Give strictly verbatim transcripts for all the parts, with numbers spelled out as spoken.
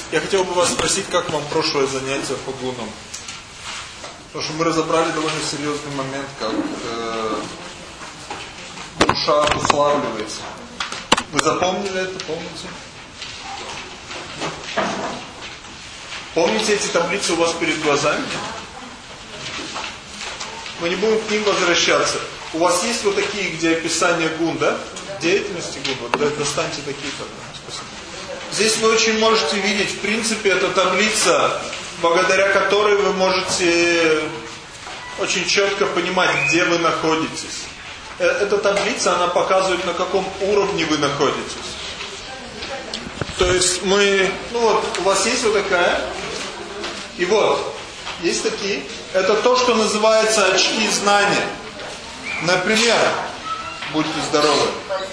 Я хотел бы вас спросить, как вам прошлое занятие по гунам? Потому что мы разобрали довольно серьезный момент, как э, душа обуславливается. Вы запомнили это, помните? Помните эти таблицы у вас перед глазами? Мы не будем к ним возвращаться. У вас есть вот такие, где описание гун, да? Деятельности гун. Вот, да, достаньте такие тогда. Спасибо. Здесь вы очень можете видеть, в принципе, это таблица, благодаря которой вы можете очень четко понимать, где вы находитесь. Эта таблица, она показывает, на каком уровне вы находитесь. То есть мы, ну вот, у вас есть вот такая, и вот, есть такие. Это то, что называется очки знания. Например, будьте здоровы.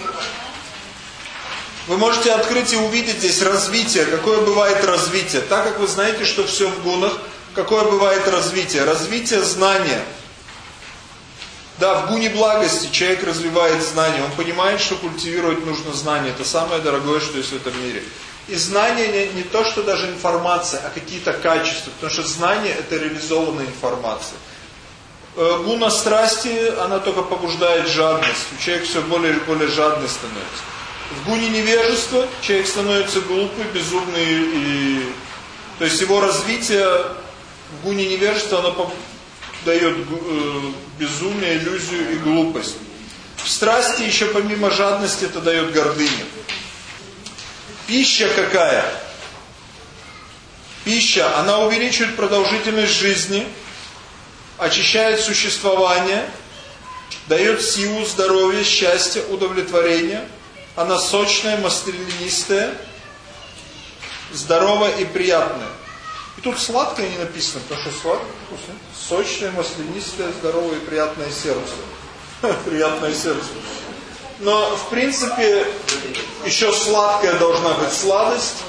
Вы можете открыть и увидеть здесь развитие, какое бывает развитие. Так как вы знаете, что все в гунах, какое бывает развитие? Развитие знания. Да, в гуне благости человек развивает знания. Он понимает, что культивировать нужно знание. Это самое дорогое, что есть в этом мире. И знание не, не то, что даже информация, а какие-то качества. Потому что знание – это реализованная информация. Гуна страсти, она только побуждает жадность. Человек все более и более жадный становится. В гуне невежества человек становится глупый, безумный. И... То есть его развитие в гуне невежества, оно дает безумие, иллюзию и глупость. В страсти еще помимо жадности это дает гордыню. Пища какая? Пища, она увеличивает продолжительность жизни, очищает существование, дает силу, здоровье, счастье, удовлетворение. Она сочная, маслянистая, здоровая и приятная. И тут сладкое не написано, потому что сладкое вкусно. Сочное, маслянистое, здоровое и приятное сердце. Приятное сердце. Но, в принципе, еще сладкая должна быть сладость.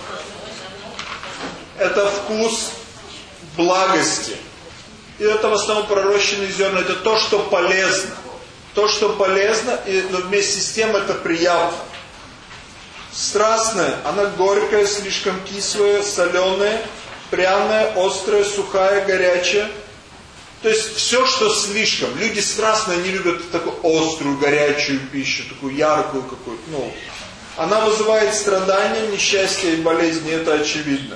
Это вкус благости. И это в основном пророщенные зерна. Это то, что полезно. То, что полезно, и, но вместе с тем это приятно. Страстная, она горькая, слишком кислая, соленая, пряная, острая, сухая, горячая. То есть все, что слишком. Люди страстные, они любят такую острую, горячую пищу, такую яркую какую-то. Ну, она вызывает страдания, несчастья и болезни, это очевидно.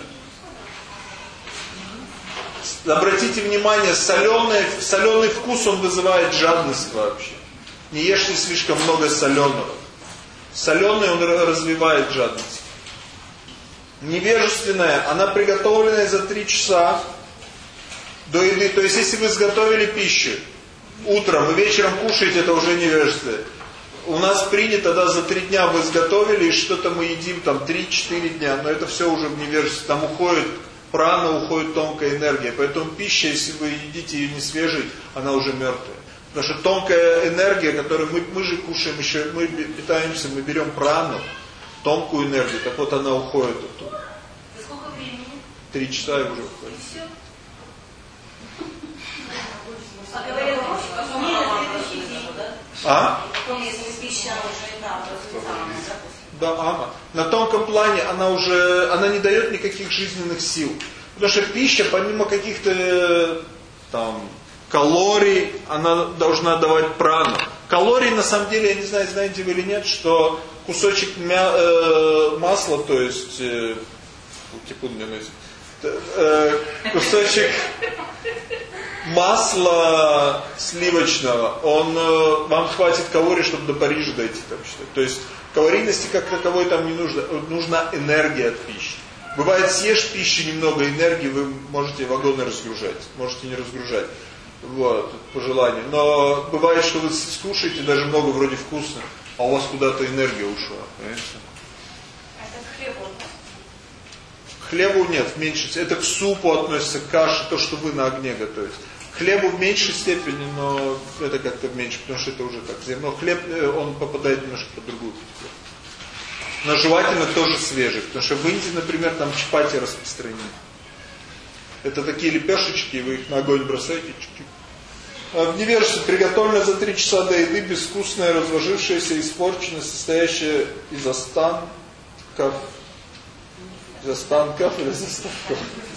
Обратите внимание, соленый, соленый вкус, он вызывает жадность вообще. Не ешьте слишком много соленого. Соленый, он развивает жадность. Невежественная, она приготовленная за три часа до еды. То есть, если вы изготовили пищу утром и вечером кушаете, это уже невежество. У нас принято, да, за три дня вы изготовили, и что-то мы едим там три-четыре дня. Но это все уже в невежестве. Там уходит прана, уходит тонкая энергия. Поэтому пища, если вы едите ее не свежей, она уже мертвая. Потому что тонкая энергия, которую мы, мы же кушаем еще, мы питаемся, мы берем прану, тонкую энергию, так вот она уходит оттуда. За сколько времени? Три часа и уже уходит. А говорят, не на следующий день, да? А? Если пища уже правда, да, ама. На тонком плане она уже, она не дает никаких жизненных сил. Потому что пища, помимо каких-то там калорий, она должна давать прану. Калории, на самом деле, я не знаю, знаете вы или нет, что кусочек мя, э, масла, то есть э, э, кусочек масла сливочного, он э, вам хватит калорий, чтобы до Парижа дойти, там считать. То есть калорийности как таковой там не нужно, нужна энергия от пищи. Бывает, съешь пищу, немного энергии, вы можете вагоны разгружать, можете не разгружать. Вот, по желанию. Но бывает, что вы скушаете даже много, вроде вкусно, а у вас куда-то энергия ушла. Понимаете? Это к хлебу? К хлебу нет, в меньшей степени. Это к супу относится, к каше, то, что вы на огне готовите. К хлебу в меньшей степени, но это как-то меньше, потому что это уже так. Но хлеб, он попадает немножко под другую категорию. Но желательно тоже свежий, потому что в Индии, например, там чапати распространены. Это такие лепешечки, вы их на огонь бросаете. Чуть-чуть. В невежестве приготовлено за три часа до еды, безвкусное, разложившееся, испорченное, состоящее из останков Из останков или из останков?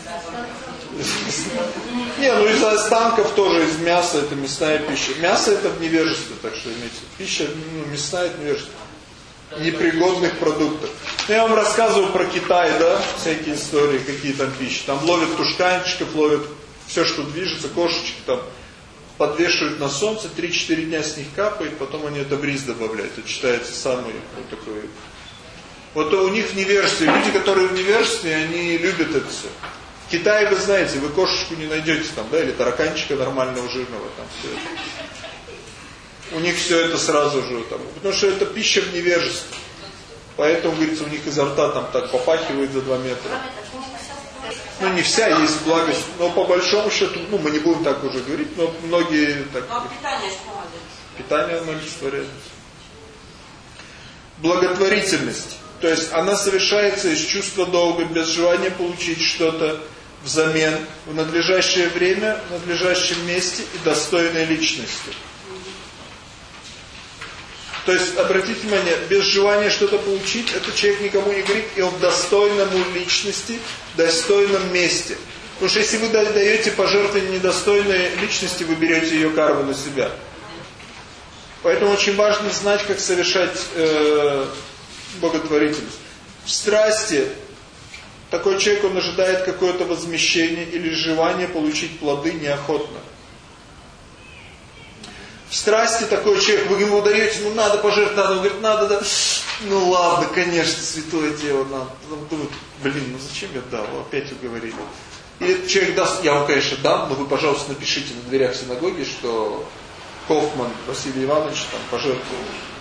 Не, ну из останков тоже, из мяса, это мясная пища. Мясо это в невежестве, так что имейте. Пища, ну, мясная это невежество. Непригодных продуктов. Я вам рассказывал про Китай, да, всякие истории, какие там пищи. Там ловят тушканчиков, ловят все, что движется, кошечки там подвешивают на солнце, три-четыре дня с них капает, потом они это в рис добавляют. Это считается самый вот такой. Вот у них в невежестве, люди, которые в невежестве, они любят это все. В Китае, вы знаете, вы кошечку не найдете там, да, или тараканчика нормального, жирного, там все это. У них все это сразу же там, потому что это пища в невежестве. Поэтому, говорится, у них изо рта там так попахивает за два метра. Ну, не вся, есть благость, но по большому счету, ну, мы не будем так уже говорить, но многие так... Но питание что? Питание оно олицетворяет. Благотворительность. То есть она совершается из чувства долга, без желания получить что-то взамен, в надлежащее время, в надлежащем месте и достойной личности. То есть, обратите внимание, без желания что-то получить, этот человек никому не говорит, и он в достойном личности, достойном месте. Потому что если вы даете пожертвование недостойной личности, вы берете ее карму на себя. Поэтому очень важно знать, как совершать э, благотворительность. В страсти такой человек, он ожидает какое-то возмещение или желание получить плоды неохотно. В страсти такой человек, вы ему даете, ну надо пожертвовать, надо, он говорит, надо, да, ну ладно, конечно, святое дело, надо. Он думает, блин, ну зачем я дал, опять уговорили. И этот человек даст, я вам, конечно, дам, но вы, пожалуйста, напишите на дверях синагоги, что Кофман Василий Иванович там пожертвовал.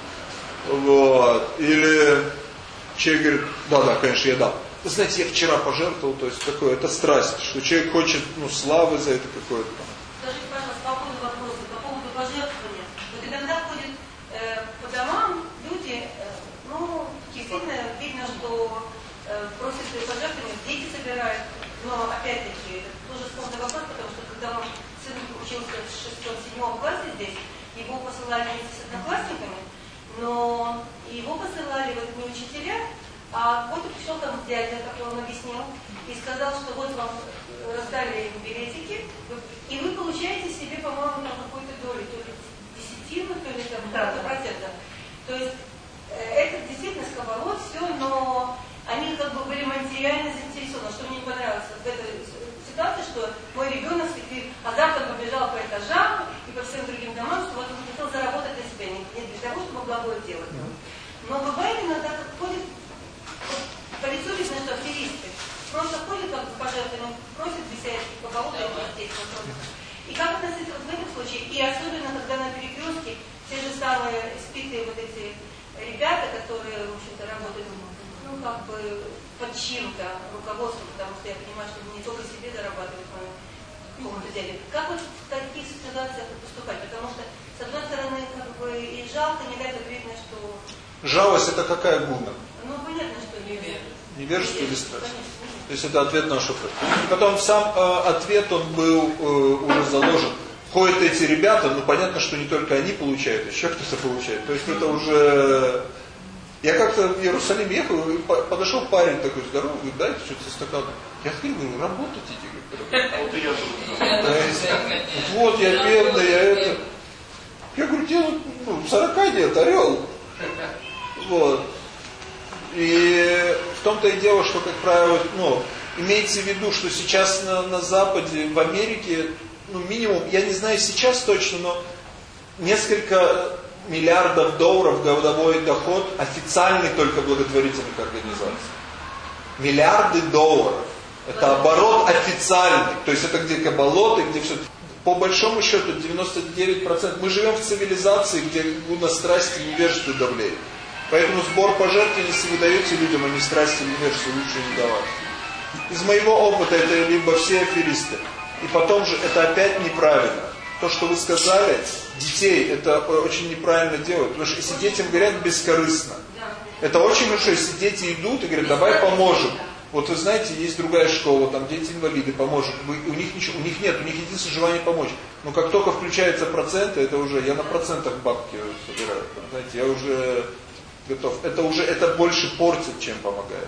Вот. Или человек говорит, да-да, конечно, я дам. Вы знаете, я вчера пожертвовал, то есть такое, это страсть, что человек хочет, ну, славы за это какое-то там. Скажите, пожалуйста, по поводу вопроса, по поводу пожертвования. Вот иногда ходят э, по домам люди, э, ну, действительно видно, что э, просят пожертвования, дети собирают, но опять-таки, это тоже сложный вопрос, потому что когда он сын учился в шестом-седьмом классе здесь, его посылали вместе с одноклассниками, но его посылали вот не учителя, а вот пришел там дядя, как он объяснил, и сказал, что вот вам раздали билетики, и вы получаете себе, по-моему, там какую-то долю, то ли десятину, то ли там процентов. То есть это действительно сковород, все, но они как бы были материально заинтересованы. Что мне не понравилось в этой ситуации, что мой ребенок азартом побежал по этажам и по всем другим домам, что вот он хотел заработать для себя, не для того, чтобы благое делать. Но бывает иногда, как ходит, вот, по лицу видно, что аферисты. Просто ходят как бы пожертвования, просят десятки, по кого-то и И как относиться вот в этом случае? И особенно, когда на перекрестке те же самые испитые вот эти ребята, которые, в общем-то, работают, ну, как бы под чьим-то руководством, потому что я понимаю, что не только себе зарабатывать, но какому-то дяде. Как вот в таких ситуациях поступать? Потому что, с одной стороны, как бы и жалко, не дать видно, что... Жалость это какая гуна? Ну, понятно, что невежество. Невежество или страсть? То есть это ответ на вопрос. Потом сам э, ответ, он был э, уже заложен. Ходят эти ребята, ну понятно, что не только они получают, еще кто-то получает. То есть это уже... Я как-то в Иерусалим ехал, и подошел парень такой здоровый, говорит, дайте что-то стакан. Я открыл, говорю, работать идти. Вот я бедный, я это... Я говорю, делаю, ну, сорока нет, орел. Вот. И в том-то и дело, что, как правило, ну, имеется в виду, что сейчас на, на Западе, в Америке, ну, минимум, я не знаю сейчас точно, но несколько миллиардов долларов годовой доход официальных только благотворительных организаций. Миллиарды долларов. Это оборот официальный. То есть это где кабалоты, где все... По большому счету девяносто девять процентов. Мы живем в цивилизации, где гуна страсти и невежество давлеет. Поэтому сбор пожертвований, если вы даете людям, а не страсти и невежество, лучше не давать. Из моего опыта это либо все аферисты. И потом же это опять неправильно. То, что вы сказали, детей, это очень неправильно делают. Потому что если детям говорят бескорыстно, это очень хорошо, если дети идут и говорят, давай поможем. Вот вы знаете, есть другая школа, там дети-инвалиды, поможет. Вы, у них ничего, у них нет, у них единственное желание помочь. Но как только включаются проценты, это уже, я на процентах бабки собираю. Знаете, я уже готов. Это уже, это больше портит, чем помогает.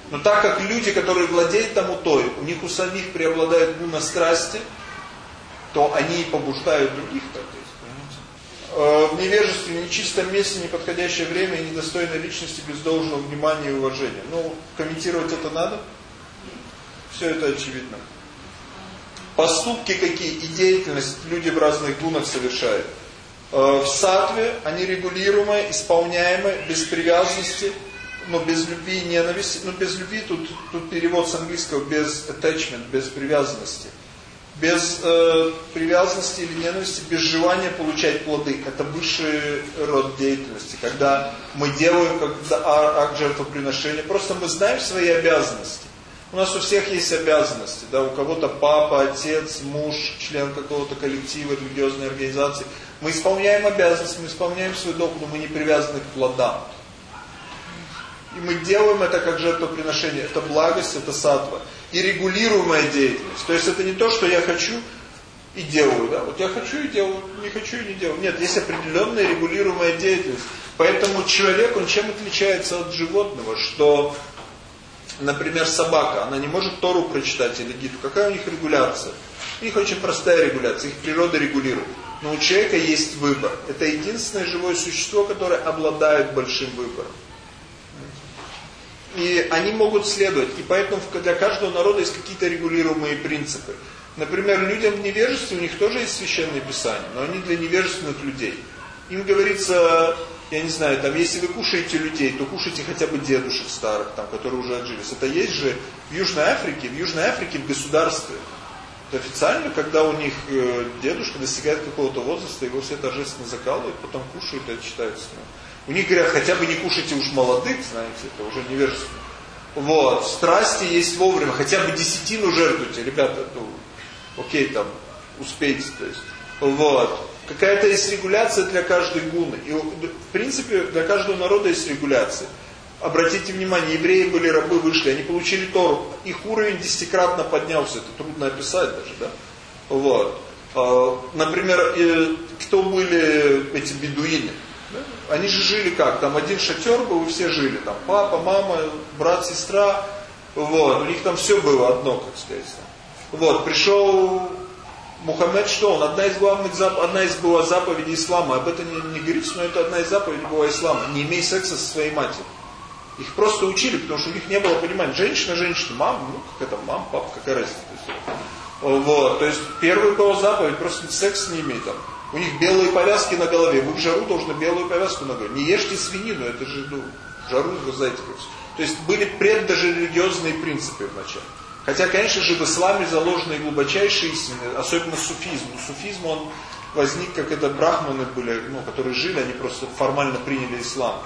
Но так как люди, которые владеют тамотой, у них у самих преобладают гуна страсти, то они побуждают других так действовать. В невежестве, в нечистом месте, неподходящее время и недостойной личности без должного внимания и уважения. Ну, комментировать это надо? Все это очевидно. Поступки какие и деятельность люди в разных гунах совершают. В саттве они регулируемые, исполняемые, без привязанности, но без любви и ненависти. Ну, без любви, тут, тут перевод с английского, без attachment, без привязанности. Без э, привязанности или ненависти, без желания получать плоды. Это высший род деятельности, когда мы делаем как акт жертвоприношения. Просто мы знаем свои обязанности. У нас у всех есть обязанности, да, у кого-то папа, отец, муж, член какого-то коллектива, религиозной организации. Мы исполняем обязанности, мы исполняем свой долг, но мы не привязаны к плодам. И мы делаем это как жертвоприношение. Это благость, это саттва. И регулируемая деятельность. То есть это не то, что я хочу и делаю. Да? Вот я хочу и делаю, не хочу и не делаю. Нет, есть определенная регулируемая деятельность. Поэтому человек, он чем отличается от животного? Что, например, собака, она не может Тору прочитать или гиту. Какая у них регуляция? У них очень простая регуляция, их природа регулирует. Но у человека есть выбор. Это единственное живое существо, которое обладает большим выбором. И они могут следовать. И поэтому для каждого народа есть какие-то регулируемые принципы. Например, людям в невежестве, у них тоже есть священное писание, но они для невежественных людей. Им говорится, я не знаю, там, если вы кушаете людей, то кушайте хотя бы дедушек старых, там, которые уже отжились. Это есть же в Южной Африке, в Южной Африке в государстве. Это официально, когда у них дедушка достигает какого-то возраста, его все торжественно закалывают, потом кушают, и это считается. У них говорят, хотя бы не кушайте уж молодых, знаете, это уже невежественно. Вот, страсти есть вовремя, хотя бы десятину жертвуйте, ребята, ну, окей, там, успейте, то есть. Вот. Какая-то есть регуляция для каждой гуны. И, в принципе, для каждого народа есть регуляция. Обратите внимание, евреи были рабы, вышли, они получили Тору, их уровень десятикратно поднялся, это трудно описать даже, да? Вот. Например, кто были эти бедуины? Они же жили как? Там один шатер был, и все жили. Там папа, мама, брат, сестра. Вот. У них там все было одно, как сказать. Вот. Пришел Мухаммед, что он? Одна из главных заповедей, одна из была заповедей ислама. Об этом не, не говорится, но это одна из заповедей была ислама. Не имей секса со своей матерью. Их просто учили, потому что у них не было понимания. Женщина, женщина, мама, ну как это, мама, папа, какая разница. Вот. То есть первая была заповедь, просто секс не имей там. У них белые повязки на голове. Вы в жару должны белую повязку на голове. Не ешьте свинину, это же, ну, в жару, вы знаете, как все. То есть были пред даже религиозные принципы вначале. Хотя, конечно же, в исламе заложены глубочайшие истины, особенно суфизм. Суфизм, он возник, как это брахманы были, ну, которые жили, они просто формально приняли ислам.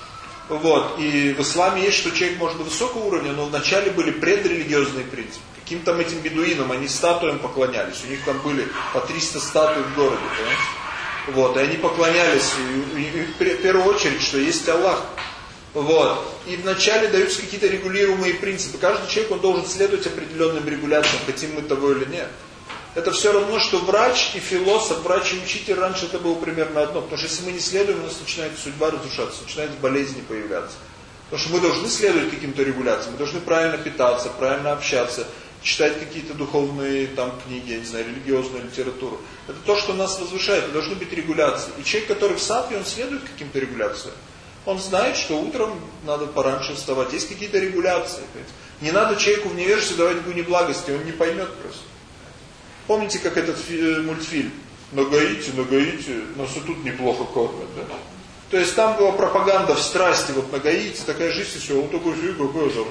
Вот. И в исламе есть, что человек может до высокого уровня, но вначале были предрелигиозные принципы. Каким-то этим бедуинам, они статуям поклонялись. У них там были по триста статуй в городе. Понимаете? Вот. И они поклонялись, и, и, и, в первую очередь, что есть Аллах. Вот. И вначале даются какие-то регулируемые принципы. Каждый человек, он должен следовать определенным регуляциям, хотим мы того или нет. Это все равно, что врач и философ, врач и учитель, раньше это было примерно одно. Потому что если мы не следуем, у нас начинает судьба разрушаться, начинают болезни появляться. Потому что мы должны следовать каким-то регуляциям, мы должны правильно питаться, правильно общаться, читать какие-то духовные там книги, я не знаю, религиозную литературу. Это то, что нас возвышает, и должны быть регуляции. И человек, который в саттве, он следует каким-то регуляциям. Он знает, что утром надо пораньше вставать. Есть какие-то регуляции. Не надо человеку в невежестве давать гуни благости, он не поймет просто. Помните, как этот мультфильм? Нагаите, нагаите, нас и тут неплохо кормят, да? То есть там была пропаганда в страсти, вот нагаите, такая жизнь, и все, он такой фиг, какой там.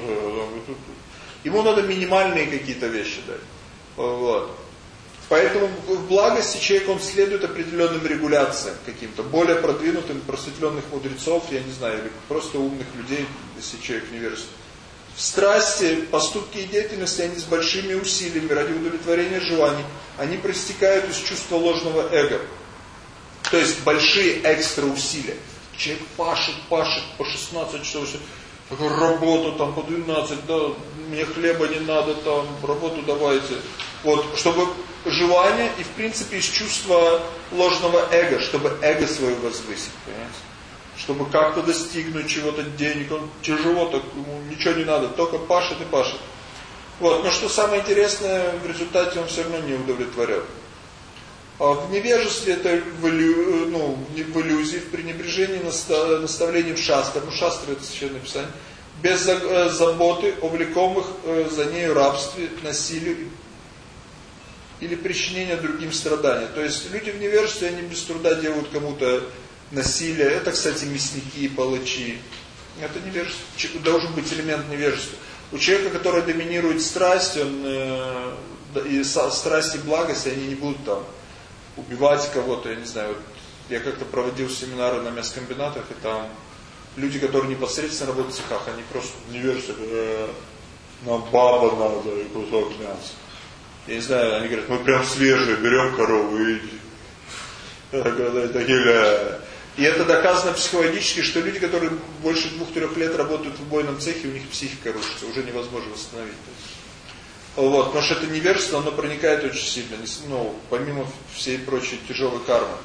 Ему надо минимальные какие-то вещи дать. Вот. Поэтому в благости человек, он следует определенным регуляциям каким-то, более продвинутым, просветленных мудрецов, я не знаю, или просто умных людей, если человек невежественный. В страсти, поступки и деятельности, они с большими усилиями ради удовлетворения желаний, они проистекают из чувства ложного эго. То есть большие экстра усилия. Человек пашет, пашет по шестнадцать часов, работу там по двенадцать, да, мне хлеба не надо, там, работу давайте. Вот, чтобы желание и в принципе из чувства ложного эго, чтобы эго свое возвысить, понимаете? чтобы как-то достигнуть чего-то, денег. Он тяжело, так ему ничего не надо, только пашет и пашет. Вот, но что самое интересное, в результате он все равно не удовлетворен. А в невежестве, это в, иллю, ну, в иллюзии, в пренебрежении наставлением шастр, ну шастр это священное писание, без заботы о влекомых за нею рабстве, насилию или причинения другим страданий. То есть люди в невежестве, они без труда делают кому-то насилие. Это, кстати, мясники, палачи. Это невежество. Должен быть элемент невежества. У человека, который доминирует страсть, он, э, и страсть и благость, они не будут там убивать кого-то, я не знаю. Вот я как-то проводил семинары на мясокомбинатах, и там люди, которые непосредственно работают в цехах, они просто невежество, э, нам баба надо и кусок мяса. Я не знаю, они говорят, мы прям свежие, берем корову и И это доказано психологически, что люди, которые больше двух-трех лет работают в убойном цехе, у них психика рушится, уже невозможно восстановить. Вот, потому что это невежество, оно проникает очень сильно, ну, помимо всей прочей тяжелой кармы.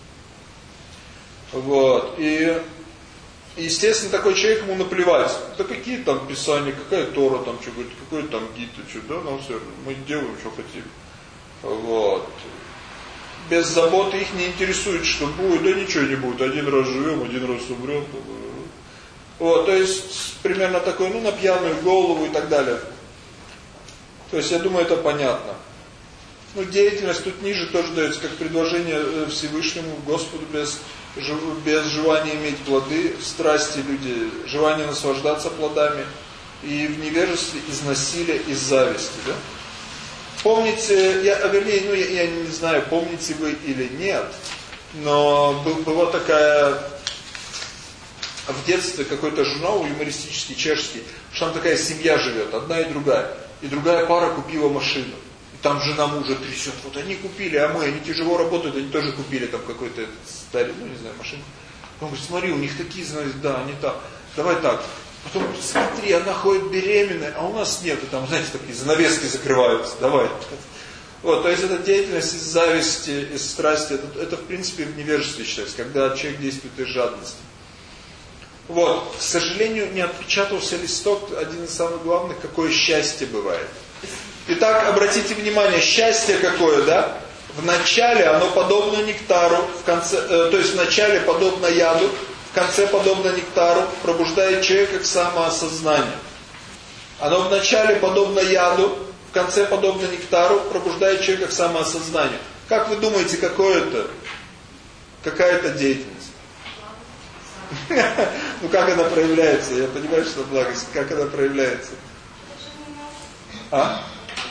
Вот, и, естественно, такой человек, ему наплевать, да какие там писания, какая Тора там, что говорит, какой там Гита, что, да, нам все равно, мы делаем, что хотим. Вот. Без заботы их не интересует, что будет, да ничего не будет, один раз живем, один раз умрем. Вот, то есть, примерно такой, ну, на пьяную голову и так далее. То есть, я думаю, это понятно. Ну, деятельность тут ниже тоже дается, как предложение Всевышнему, Господу, без, без желания иметь плоды, в страсти люди, желание наслаждаться плодами, и в невежестве из насилия, из зависти, да? Помните, я, вернее, ну я, я не знаю, помните вы или нет, но был, была такая в детстве какой-то журнал юмористический, чешский, что там такая семья живет, одна и другая, и другая пара купила машину, и там жена мужа трясет, вот они купили, а мы, они тяжело работают, они тоже купили там какой-то старый, ну не знаю, машину. Он говорит, смотри, у них такие, знаете, да, они так, давай так. Потом, смотри, она ходит беременная, а у нас нет. И там, знаете, такие занавески закрываются. Давай. Вот, то есть это деятельность из зависти, из страсти. Это, это в принципе в невежестве считается, когда человек действует из жадности. Вот. К сожалению, не отпечатался листок, один из самых главных, какое счастье бывает. Итак, обратите внимание, счастье какое, да? В начале оно подобно нектару, в конце, э, то есть в начале подобно яду, в конце, подобно нектару, пробуждает человека к самоосознанию. Оно в начале подобно яду, в конце подобно нектару, пробуждает человека к самоосознанию. Как вы думаете, какое это? Какая это деятельность? Ну как она проявляется? Я понимаю, что благость. Как она проявляется? А?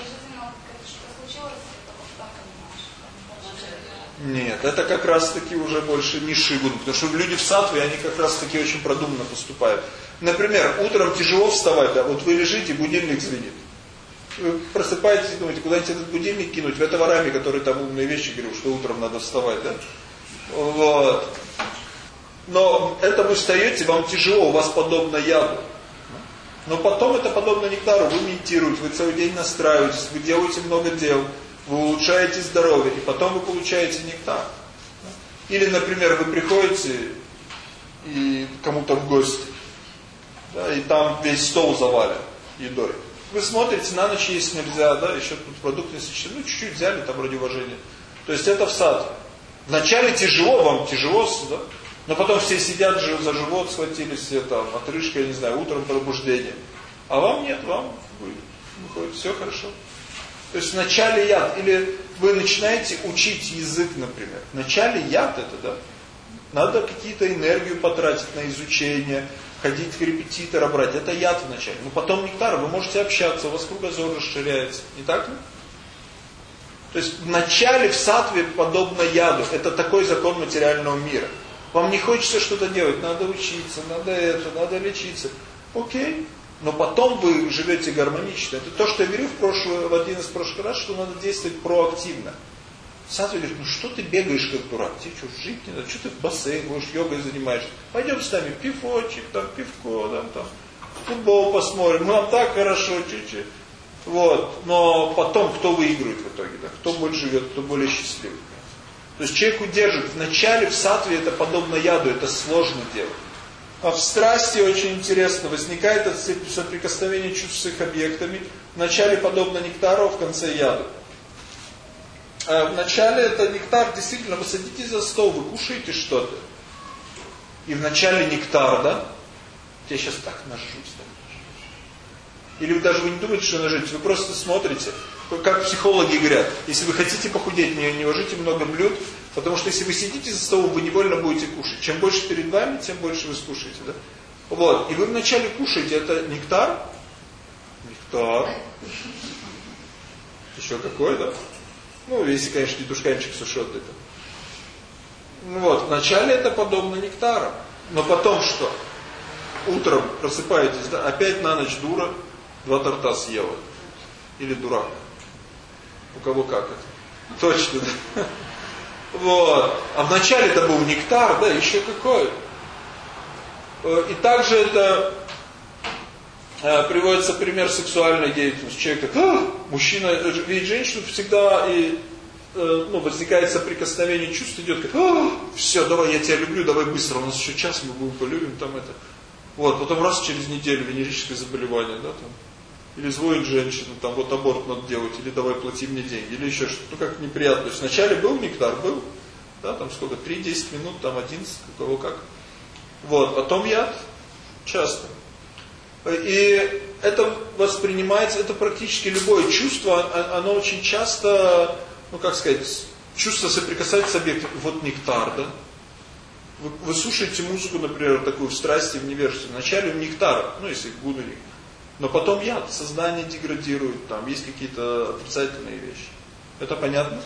Нет, это как раз таки уже больше не шигун, потому что люди в саттве, они как раз таки очень продуманно поступают. Например, утром тяжело вставать, да, вот вы лежите, будильник звенит. Вы просыпаетесь и думаете, куда-нибудь этот будильник кинуть, в этого раме, который там умные вещи говорил, что утром надо вставать, да? Вот. Но это вы встаете, вам тяжело, у вас подобно яду. Но потом это подобно нектару, вы медитируете, вы целый день настраиваетесь, вы делаете много дел. Вы улучшаете здоровье, и потом вы получаете нектар. Или, например, вы приходите и кому-то в гости, да, и там весь стол завален едой. Вы смотрите, на ночь есть нельзя, да, еще тут продукты сочетаны, ну чуть-чуть взяли там ради уважения. То есть это в сад. Вначале тяжело, вам тяжело, да, но потом все сидят за живот, схватились, все там, отрыжка, я не знаю, утром пробуждение. А вам нет, вам выходит, все хорошо. То есть вначале яд, или вы начинаете учить язык, например. Вначале яд это, да? Надо какие-то энергию потратить на изучение, ходить к репетитору брать. Это яд вначале. Но потом нектар, вы можете общаться, у вас кругозор расширяется. Не так ли? То есть вначале в саттве подобно яду. Это такой закон материального мира. Вам не хочется что-то делать, надо учиться, надо это, надо лечиться. Окей. Но потом вы живете гармонично. Это то, что я говорил в, прошлый, в один из прошлых раз, что надо действовать проактивно. Саттва говорит, ну что ты бегаешь как дурак? Тебе что, жить не надо? Что ты в бассейн будешь, йогой занимаешься? Пойдем с нами пивочек, там, пивко, там, там, футбол посмотрим. Ну, нам так хорошо, чуть-чуть. Вот. Но потом кто выигрывает в итоге? Да? Кто больше живет, кто более счастливый? То есть человек удерживает. Вначале в саттве это подобно яду, это сложно делать. А в страсти очень интересно, возникает от соприкосновения чувств с их объектами. Вначале подобно нектару, а в конце яду. А вначале это нектар, действительно, вы садитесь за стол, вы кушаете что-то. И вначале нектар, да? Я сейчас так нажрусь. Или вы даже вы не думаете, что нажрете, вы просто смотрите. Как психологи говорят, если вы хотите похудеть, не, не ложите много блюд, потому что если вы сидите за столом, вы невольно будете кушать. Чем больше перед вами, тем больше вы скушаете. Да? Вот. И вы вначале кушаете, это нектар. Нектар. Еще какой, да? Ну, если, конечно, дедушканчик сушеный. Ну вот, вначале это подобно нектару. Но потом что? Утром просыпаетесь, да? Опять на ночь дура, два торта съела. Или дурак. У кого как это? Точно, да? Вот. А вначале это был нектар, да, еще какой. И также это э, приводится пример сексуальной деятельности. Человек как, а, мужчина видит женщину, всегда и, э, ну, возникает соприкосновение чувств, идет как, а, все, давай, я тебя люблю, давай быстро, у нас еще час, мы будем полюбим, там это. Вот, потом раз через неделю венерическое заболевание, да, там. Или звонит женщина, там, вот аборт надо делать, или давай плати мне деньги, или еще что-то, ну как неприятно. То есть вначале был нектар, был, да, там сколько, три-десять минут, там одиннадцать, у кого как. Вот, потом яд, часто. И это воспринимается, это практически любое чувство, оно очень часто, ну как сказать, чувство соприкасается с объектом. Вот нектар, да. Вы, вы слушаете музыку, например, такую в страсти, в невежестве. Вначале нектар, ну если гуна нектар. Но потом яд, сознание деградирует, там есть какие-то отрицательные вещи. Это понятно?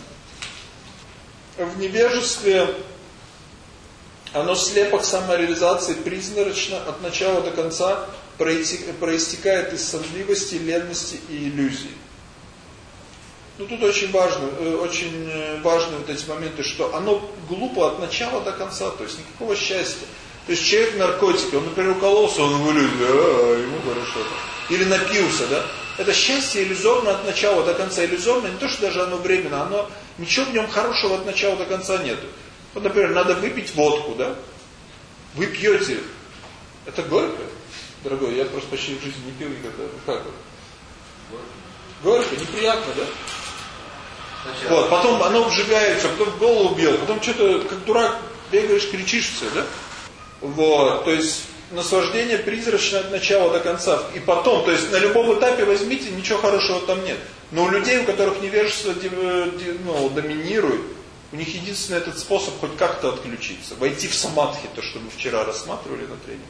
В невежестве оно слепо к самореализации, призрачно, от начала до конца проистекает из сонливости, ленности и иллюзий. Ну тут очень важно, очень важны вот эти моменты, что оно глупо от начала до конца, то есть никакого счастья. То есть человек наркотики, он, например, укололся, он в иллюзии, а, ему хорошо. Или напился, да? Это счастье иллюзорно от начала до конца. Иллюзорно не то, что даже оно временно, оно, ничего в нем хорошего от начала до конца нету. Вот, например, надо выпить водку, да? Вы пьете. Это горько, дорогой, я просто почти в жизни не пил никогда. Как это? Горько, неприятно, да? Сначала. Вот, потом оно вжигается, потом в голову бьет, потом что-то, как дурак, бегаешь, кричишь все, да? Вот, то есть наслаждение призрачное от начала до конца. И потом, то есть на любом этапе возьмите, ничего хорошего там нет. Но у людей, у которых невежество ну, доминирует, у них единственный этот способ хоть как-то отключиться. Войти в самадхи, то, что мы вчера рассматривали на тренинге.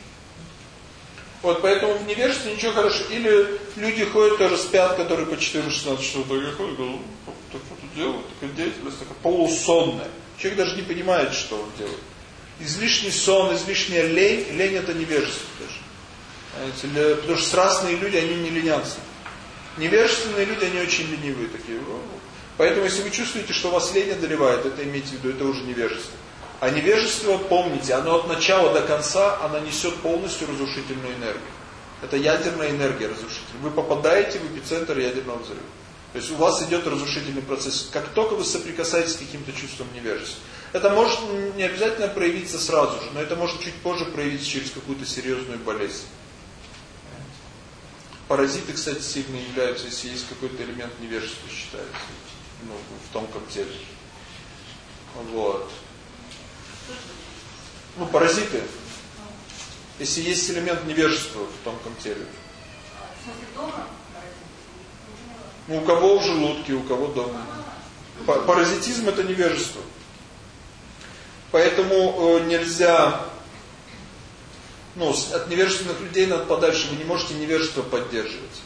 Вот, поэтому в невежестве ничего хорошего. Или люди ходят, тоже спят, которые по четырнадцать-шестнадцать часов ходят, ну, так что-то делают, такая деятельность, такая полусонная. Человек даже не понимает, что он делает. Излишний сон, излишняя лень. Лень это невежество тоже. Потому что страстные люди, они не ленятся. Невежественные люди, они очень ленивые такие. Поэтому, если вы чувствуете, что вас лень одолевает, это имейте в виду, это уже невежество. А невежество, помните, оно от начала до конца, оно несет полностью разрушительную энергию. Это ядерная энергия разрушительная. Вы попадаете в эпицентр ядерного взрыва. То есть у вас идет разрушительный процесс. Как только вы соприкасаетесь с каким-то чувством невежества. Это может не обязательно проявиться сразу же, но это может чуть позже проявиться через какую-то серьезную болезнь. Паразиты, кстати, сильно являются, если есть какой-то элемент невежества, считается, ну, в тонком теле. Вот. Ну, паразиты. Если есть элемент невежества в тонком теле. Ну, у кого в желудке, у кого дома. Паразитизм это невежество. Поэтому нельзя, ну, от невежественных людей надо подальше, вы не можете невежество поддерживать.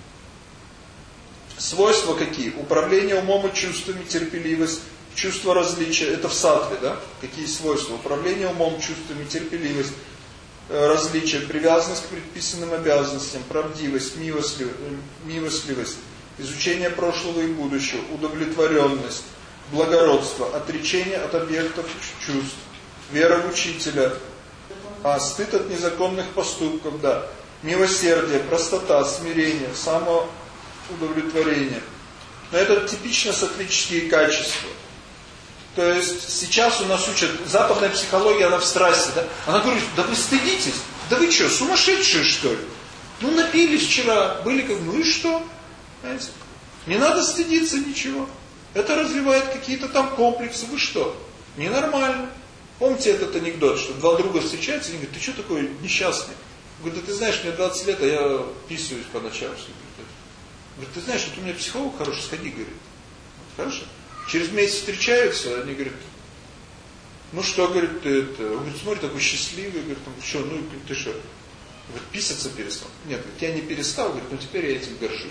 Свойства какие? Управление умом и чувствами, терпеливость, чувство различия, это в саттве, да? Какие свойства? Управление умом, чувствами, терпеливость, различие, привязанность к предписанным обязанностям, правдивость, милостливость, изучение прошлого и будущего, удовлетворенность, благородство, отречение от объектов чувств, вера в учителя, а стыд от незаконных поступков, да, милосердие, простота, смирение, самоудовлетворение. Но это типично сатвические качества. То есть сейчас у нас учат, западная психология, она в страсти, да? Она говорит, да вы стыдитесь, да вы что, сумасшедшие что ли? Ну напились вчера, были как, ну и что? Понимаете? Не надо стыдиться ничего. Это развивает какие-то там комплексы, вы что? Ненормально. Помните этот анекдот, что два друга встречаются и говорят, ты что такой несчастный? Говорит, да ты знаешь, мне двадцать лет, а я писаюсь по ночам. Говорит, ты знаешь, вот у меня психолог хороший, сходи, говорит. Хорошо? Через месяц встречаются, они говорят, ну что, говорит, ты это... Он говорит, смотри, такой счастливый, говорит, что, ну ты что? Говорит, писаться перестал. Нет, говорит, я не перестал, говорит, но теперь я этим горжусь.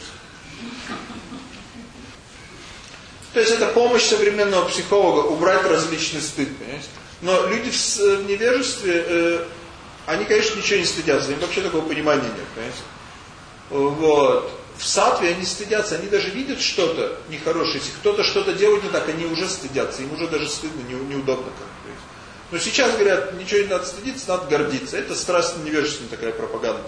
То есть это помощь современного психолога, убрать различный стыд, понимаете? Но люди в невежестве, э, они, конечно, ничего не стыдятся, им вообще такого понимания нет, понимаете? Вот. В сатве они стыдятся, они даже видят что-то нехорошее. Если кто-то что-то делает не так, они уже стыдятся, им уже даже стыдно, не, неудобно. Как, но сейчас говорят, ничего не надо стыдиться, надо гордиться. Это страстно невежественная такая пропаганда.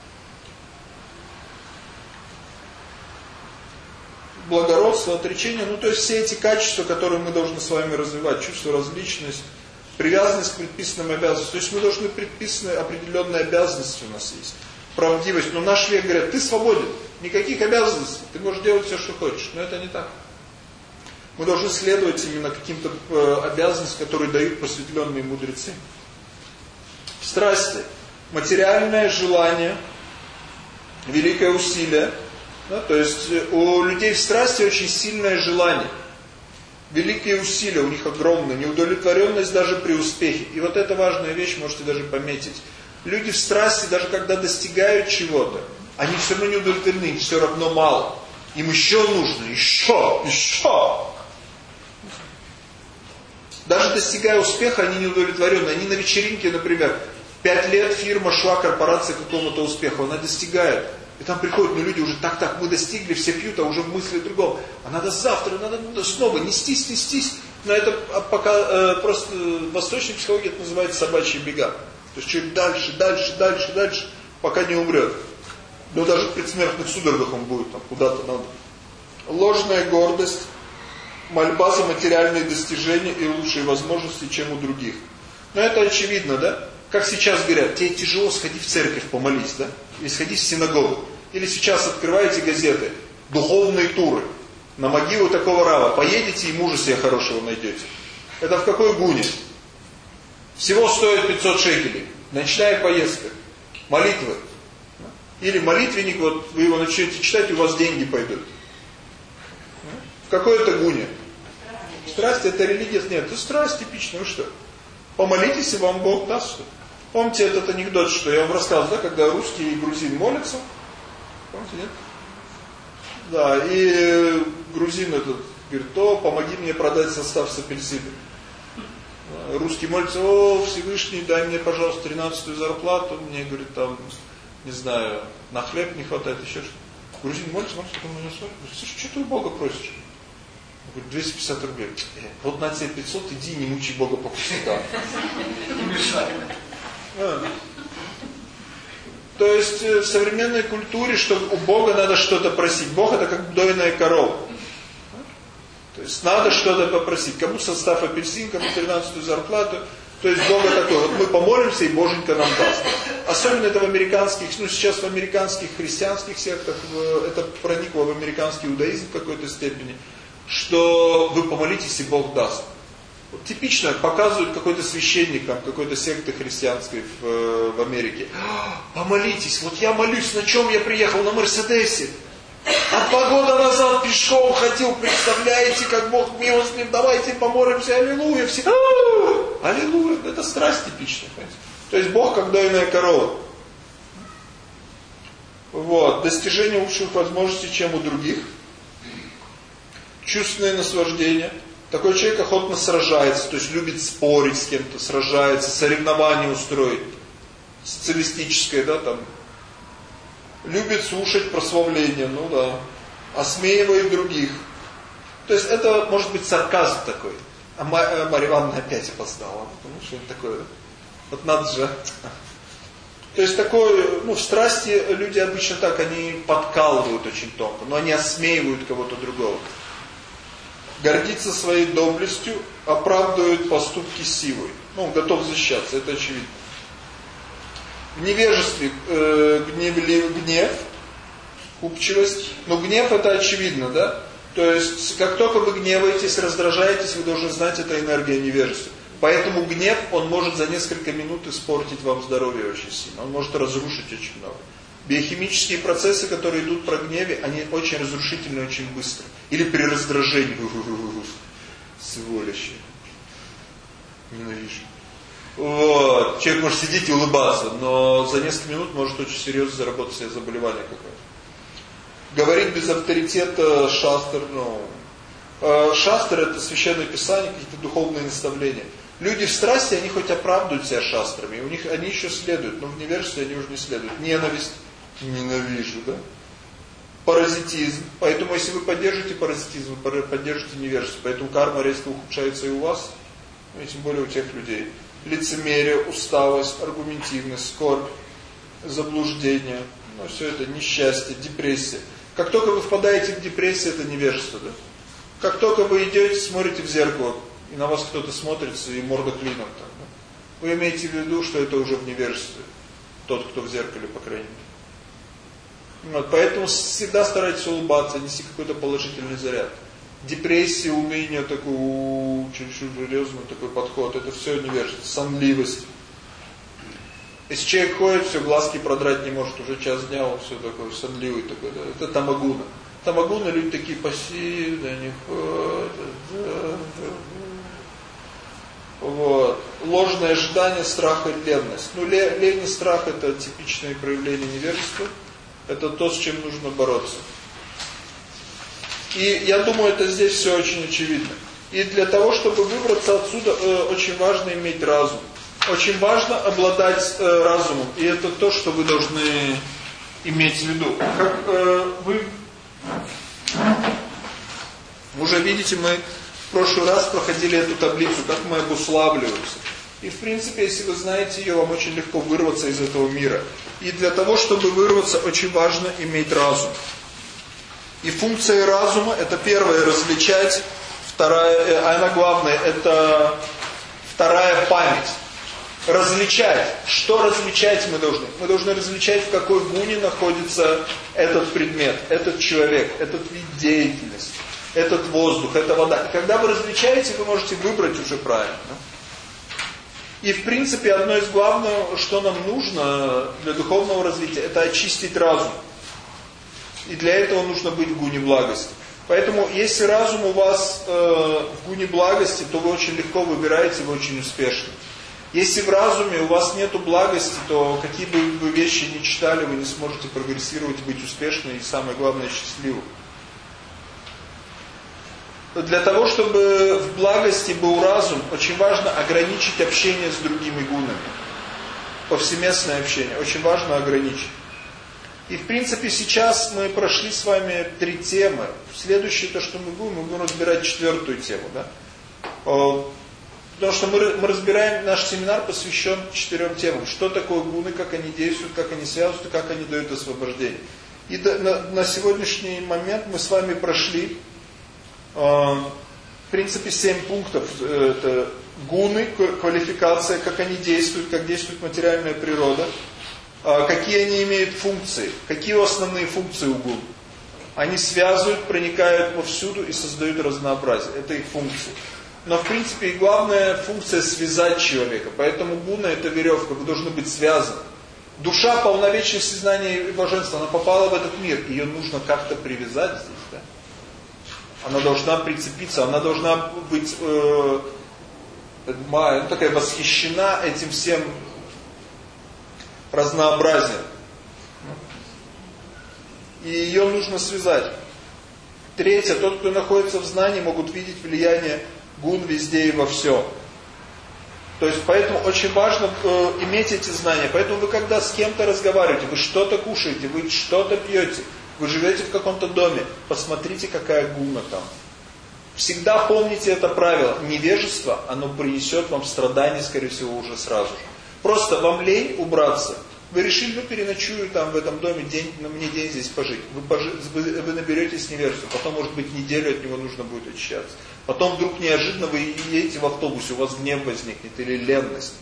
Благородство, отречение, ну то есть все эти качества, которые мы должны с вами развивать, чувство, различность, привязанность к предписанным обязанностям. То есть мы должны предписаны определенные обязанности у нас есть. Правдивость. Но наш век говорят, ты свободен, никаких обязанностей, ты можешь делать все, что хочешь. Но это не так. Мы должны следовать именно каким-то обязанностям, которые дают просветленные мудрецы. Страсти. Материальное желание, великое усилие. Да, то есть у людей в страсти очень сильное желание. Великие усилия у них огромные, неудовлетворенность даже при успехе. И вот эта важная вещь, можете даже пометить. Люди в страсти, даже когда достигают чего-то, они все равно не удовлетворены, им все равно мало. Им еще нужно, еще, еще. Даже достигая успеха, они не удовлетворены. Они на вечеринке, например, пять лет фирма шла, корпорация к какому-то успеху, она достигает. И там приходят, ну люди уже так-так, мы достигли, все пьют, а уже мысли в другом. А надо завтра, надо снова нестись, нестись. Но это пока э, просто в восточной психологии это называется собачьи бега. То есть человек дальше, дальше, дальше, дальше, пока не умрет. Но даже в предсмертных судорогах он будет, там куда-то надо. Ложная гордость, мольба за материальные достижения и лучшие возможности, чем у других. Но это очевидно, да? Как сейчас говорят, тебе тяжело, сходи в церковь, помолись, да? Или сходи в синагогу. Или сейчас открываете газеты, духовные туры, на могилу такого рава. Поедете и мужа себе хорошего найдете. Это в какой гуне? Всего стоит пятьсот шекелей. Ночная поездка. Молитвы. Или молитвенник, вот вы его начнете читать, и у вас деньги пойдут. В какой это гуне? Страсть, это религия? Нет, это страсть типичная. Вы что? Помолитесь, и вам Бог даст что-то. Помните этот анекдот, что я вам рассказывал, да, когда русский и грузин молятся? Помните, нет? Да, и грузин этот говорит, о, помоги мне продать состав с апельсином. Русский молится, о, Всевышний, дай мне, пожалуйста, тринадцатую зарплату. Мне, говорит, там, не знаю, на хлеб не хватает, еще что-то. Грузин молится, молится, потом меня смотрит, говорит, слушай, что ты у Бога просишь? Он говорит, двести пятьдесят рублей. Вот на тебе пятьсот, иди, не мучи Бога по пустякам. Не мешай. А. То есть в современной культуре, что у Бога надо что-то просить. Бог это как дойная корова. То есть надо что-то попросить. Кому состав апельсин, кому тринадцатую зарплату. То есть Бога такой, вот мы помолимся, и Боженька нам даст. Особенно это в американских, ну сейчас в американских христианских сектах, это проникло в американский иудаизм в какой-то степени, что вы помолитесь, и Бог даст. Вот типично показывают какой-то священник там, какой-то секты христианской в, в Америке. Помолитесь, вот я молюсь, на чем я приехал? На Мерседесе. А два года назад пешком ходил, представляете, как Бог милостив, давайте помолимся, аллилуйя. Все, аллилуйя, это страсть типичная. Понимаете? То есть Бог как дойная корова. Вот, достижение лучших возможностей, чем у других. Чувственное наслаждение. Такой человек охотно сражается, то есть любит спорить с кем-то, сражается, соревнования устроить. Социалистическое, да, там. Любит слушать прославление, ну да. Осмеивает других. То есть это может быть сарказм такой. А Марья Ивановна опять опоздала. Потому что это такое, да? Вот надо же. То есть такое, ну в страсти люди обычно так, они подкалывают очень тонко, но они осмеивают кого-то другого. гордится своей доблестью, оправдывает поступки силой. Ну, готов защищаться, это очевидно. В невежестве э, гнев, гнев, купчивость. Но гнев это очевидно, да? То есть, как только вы гневаетесь, раздражаетесь, вы должны знать, это энергия невежества. Поэтому гнев, он может за несколько минут испортить вам здоровье очень сильно. Он может разрушить очень много. Биохимические процессы, которые идут про гневе, они очень разрушительны, очень быстро. Или при раздражении. Сволочи. Ненавижу. Вот. Человек может сидеть и улыбаться, но за несколько минут может очень серьезно заработать себе заболевание какое-то. Говорить без авторитета шастр, ну... Шастр это священное писание, какие-то духовные наставления. Люди в страсти, они хоть оправдывают себя шастрами, у них они еще следуют, но в невежестве они уже не следуют. Ненависть. Ненавижу, да? Паразитизм. Поэтому, если вы поддержите паразитизм, вы поддержите невежество. Поэтому карма резко ухудшается и у вас, и тем более у тех людей. Лицемерие, усталость, аргументивность, скорбь, заблуждение. Ну, все это несчастье, депрессия. Как только вы впадаете в депрессию, это невежество, да? Как только вы идете, смотрите в зеркало, и на вас кто-то смотрится, и морда клином там, да? Вы имеете в виду, что это уже в невежестве. Тот, кто в зеркале, по крайней мере. Вот, поэтому всегда старайтесь улыбаться, нести какой-то положительный заряд. Депрессия, уныние, такой, чересчур серьезный такой подход, это все невежество, сонливость. Если человек ходит, все, глазки продрать не может, уже час дня, он все такой сонливый такой, да, это тамагуна. Тамагуна, люди такие пассивные, они ходят, да, да. Вот. Ложное ожидание, страх и ленность. Ну, лень и страх это типичные проявления невежества. Это то, с чем нужно бороться. И я думаю, это здесь все очень очевидно. И для того, чтобы выбраться отсюда, э, очень важно иметь разум. Очень важно обладать э, разумом. И это то, что вы должны иметь в виду. Как э, вы уже видите, мы в прошлый раз проходили эту таблицу, как мы обуславливаемся. И в принципе, если вы знаете ее, вам очень легко вырваться из этого мира. И для того, чтобы вырваться, очень важно иметь разум. И функция разума, это первое, различать, вторая, а она главная, это вторая память. Различать. Что различать мы должны? Мы должны различать, в какой гуне находится этот предмет, этот человек, этот вид деятельности, этот воздух, эта вода. И когда вы различаете, вы можете выбрать уже правильно. И в принципе, одно из главных, что нам нужно для духовного развития, это очистить разум. И для этого нужно быть в гуне благости. Поэтому, если разум у вас э, в гуне благости, то вы очень легко выбираете, вы очень успешны. Если в разуме у вас нету благости, то какие бы вы вещи ни читали, вы не сможете прогрессировать, быть успешным и, самое главное, счастливым. Для того, чтобы в благости был разум, очень важно ограничить общение с другими гунами. Повсеместное общение. Очень важно ограничить. И в принципе сейчас мы прошли с вами три темы. Следующее, то, что мы будем, мы будем разбирать четвертую тему. Да? Потому что мы, мы разбираем, наш семинар посвящен четырем темам. Что такое гуны, как они действуют, как они связываются, как они дают освобождение. И до, на, на сегодняшний момент мы с вами прошли в принципе семь пунктов. Это гуны, квалификация, как они действуют, как действует материальная природа, какие они имеют функции, какие основные функции у гун. Они связывают, проникают вовсюду и создают разнообразие. Это их функции. Но в принципе и главная функция связать человека. Поэтому гуна это веревка, вы должны быть связаны. Душа полновечия сознания и блаженства, она попала в этот мир, ее нужно как-то привязать здесь, да? Она должна прицепиться, она должна быть э, ну, такая восхищена этим всем разнообразием. И ее нужно связать. Третье, тот, кто находится в знании, могут видеть влияние гун везде и во всем. То есть поэтому очень важно э, иметь эти знания. Поэтому вы когда с кем-то разговариваете, вы что-то кушаете, вы что-то пьете, вы живете в каком-то доме, посмотрите, какая гуна там. Всегда помните это правило. Невежество, оно принесет вам страдания, скорее всего, уже сразу же. Просто вам лень убраться, Вы решили, ну переночую там в этом доме, день, на мне день здесь пожить. Вы, пожи, вы, вы наберетесь невежества, потом, может быть, неделю от него нужно будет очищаться. Потом вдруг неожиданно вы едете в автобусе, у вас гнев возникнет или ленность.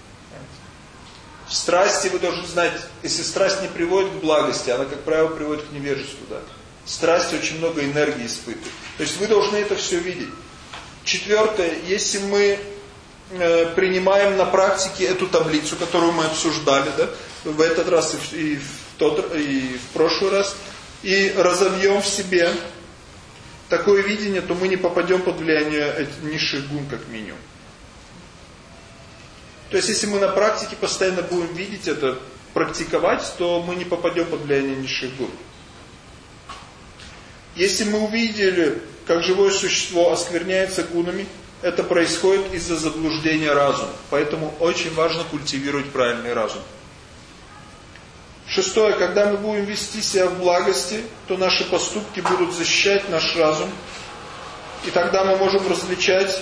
В страсти вы должны знать, если страсть не приводит к благости, она, как правило, приводит к невежеству. Да? Страсть очень много энергии испытывает. То есть вы должны это все видеть. Четвертое, если мы э, принимаем на практике эту таблицу, которую мы обсуждали, да, в этот раз и в, и, в тот, и в прошлый раз, и разовьем в себе такое видение, то мы не попадем под влияние низших гун как минимум. То есть если мы на практике постоянно будем видеть это, практиковать, то мы не попадем под влияние низших гун. Если мы увидели, как живое существо оскверняется гунами, это происходит из-за заблуждения разума. Поэтому очень важно культивировать правильный разум. Шестое. Когда мы будем вести себя в благости, то наши поступки будут защищать наш разум. И тогда мы можем различать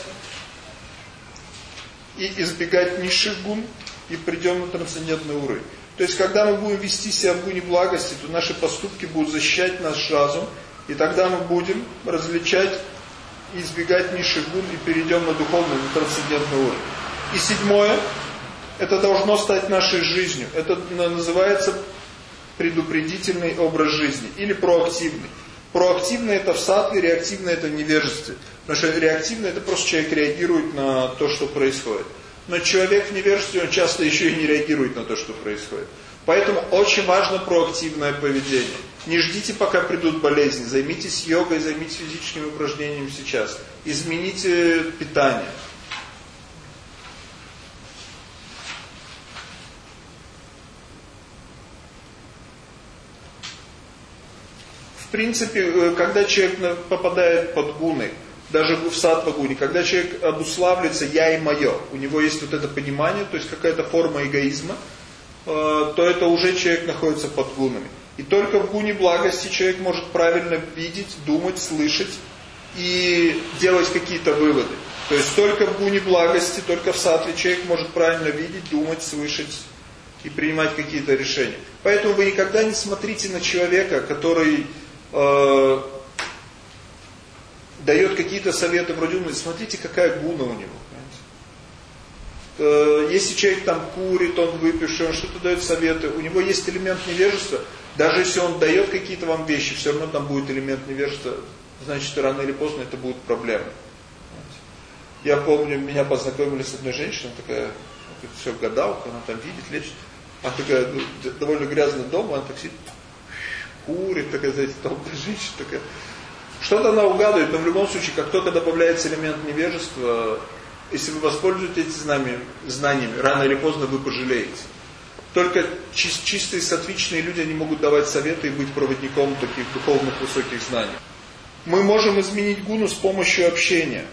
и избегать низших гун, и придем на трансцендентный уровень. То есть, когда мы будем вести себя в гуне благости, то наши поступки будут защищать наш разум, и тогда мы будем различать и избегать низших гун, и перейдем на духовный, на трансцендентный уровень. И седьмое, это должно стать нашей жизнью. Это называется предупредительный образ жизни, или проактивный. Проактивный это в саттве, реактивный это в невежестве. Потому что реактивный это просто человек реагирует на то, что происходит. Но человек в невежестве, он часто еще и не реагирует на то, что происходит. Поэтому очень важно проактивное поведение. Не ждите, пока придут болезни. Займитесь йогой, займитесь физическими упражнениями сейчас. Измените питание. В принципе, когда человек попадает под гуны, даже в саттва-гуне, когда человек обуславливается «я» и «моё», у него есть вот это понимание, то есть какая-то форма эгоизма, то это уже человек находится под гунами. И только в гуне благости человек может правильно видеть, думать, слышать и делать какие-то выводы. То есть только в гуне благости, только в саттве человек может правильно видеть, думать, слышать и принимать какие-то решения. Поэтому вы никогда не смотрите на человека, который э, дает какие-то советы вроде, смотрите, какая гуна у него. Э, если человек там курит, он выпивший, он что-то дает советы, у него есть элемент невежества. Даже если он дает какие-то вам вещи, все равно там будет элемент невежества, значит, рано или поздно это будет проблема. Я помню, меня познакомили с одной женщиной, такая, все, гадалка, она там видит, лечит. Она такая, ну, довольно грязный дом, она так сидит, курит, такая, знаете, толстая женщина такая. Что-то она угадывает, но в любом случае, как только добавляется элемент невежества, если вы воспользуетесь этими знаниями, знаниями, рано или поздно вы пожалеете. Только чистые саттвичные люди, они могут давать советы и быть проводником таких духовных высоких знаний. Мы можем изменить гуну с помощью общения.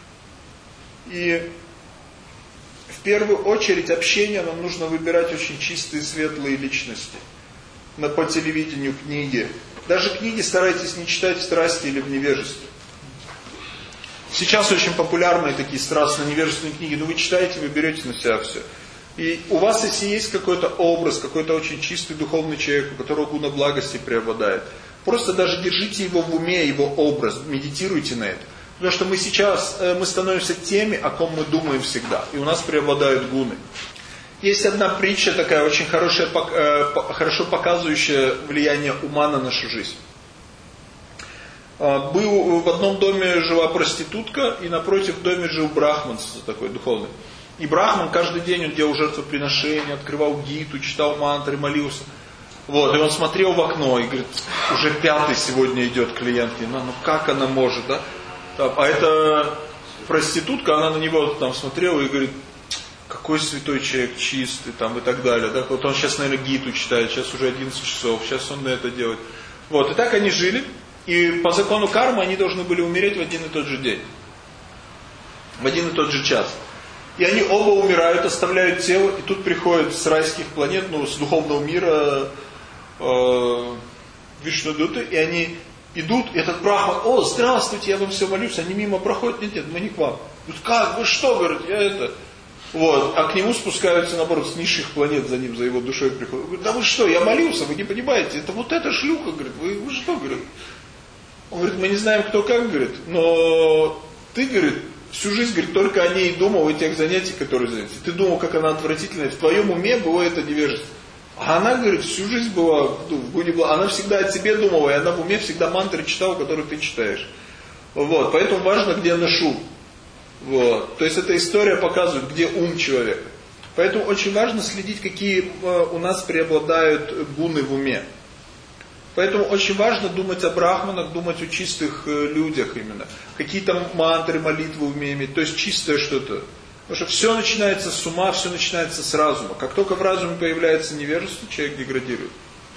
И в первую очередь общение нам нужно выбирать очень чистые, светлые личности. На, по телевидению книги. Даже книги старайтесь не читать в страсти или в невежестве. Сейчас очень популярные такие страстно-невежественные книги, но вы читаете, вы берете на себя все. И у вас, если есть какой-то образ, какой-то очень чистый духовный человек, у которого гуна благости преобладает, просто даже держите его в уме, его образ, медитируйте на это. Потому что мы сейчас, мы становимся теми, о ком мы думаем всегда. И у нас преобладают гуны. Есть одна притча такая, очень хорошая, хорошо показывающая влияние ума на нашу жизнь. Был, в одном доме жила проститутка, и напротив в доме жил брахман такой духовный. И брахман каждый день он делал жертвоприношения, открывал гиту, читал мантры, молился. Вот, и он смотрел в окно и говорит, уже пятый сегодня идет клиент. Ну, ну как она может, да? А эта проститутка, она на него там смотрела и говорит, какой святой человек, чистый, там и так далее. Да? Вот он сейчас, наверное, гиту читает, сейчас уже одиннадцать часов, сейчас он это делает. Вот, и так они жили. И по закону кармы они должны были умереть в один и тот же день. В один и тот же час. И они оба умирают, оставляют тело, и тут приходят с райских планет, ну, с духовного мира э, Вишнудуты, и они идут, и этот брахман, о, здравствуйте, я вам все молюсь, они мимо проходят, нет, нет, мы не к вам. Говорят, как, вы что, говорят, я это... Вот, а к нему спускаются, наоборот, с низших планет, за ним, за его душой приходят. Говорит, да вы что, я молился, вы не понимаете, это вот эта шлюха, говорит, вы, вы что, говорит. Он говорит, мы не знаем, кто как, говорит, но ты, говорит, всю жизнь, говорит, только о ней думал, о тех занятиях, которые заняты. Ты думал, как она отвратительная, в твоем уме было это невежество. А она, говорит, всю жизнь была, в Гуне была, она всегда о тебе думала, и она в уме всегда мантры читала, которые ты читаешь. Вот, поэтому важно, где нашу. Вот. То есть эта история показывает, где ум человека. Поэтому очень важно следить, какие у нас преобладают гуны в уме. Поэтому очень важно думать о брахманах, думать о чистых людях именно. Какие-то мантры, молитвы в уме иметь, то есть чистое что-то. Потому что все начинается с ума, все начинается с разума. Как только в разуме появляется невежество, человек деградирует.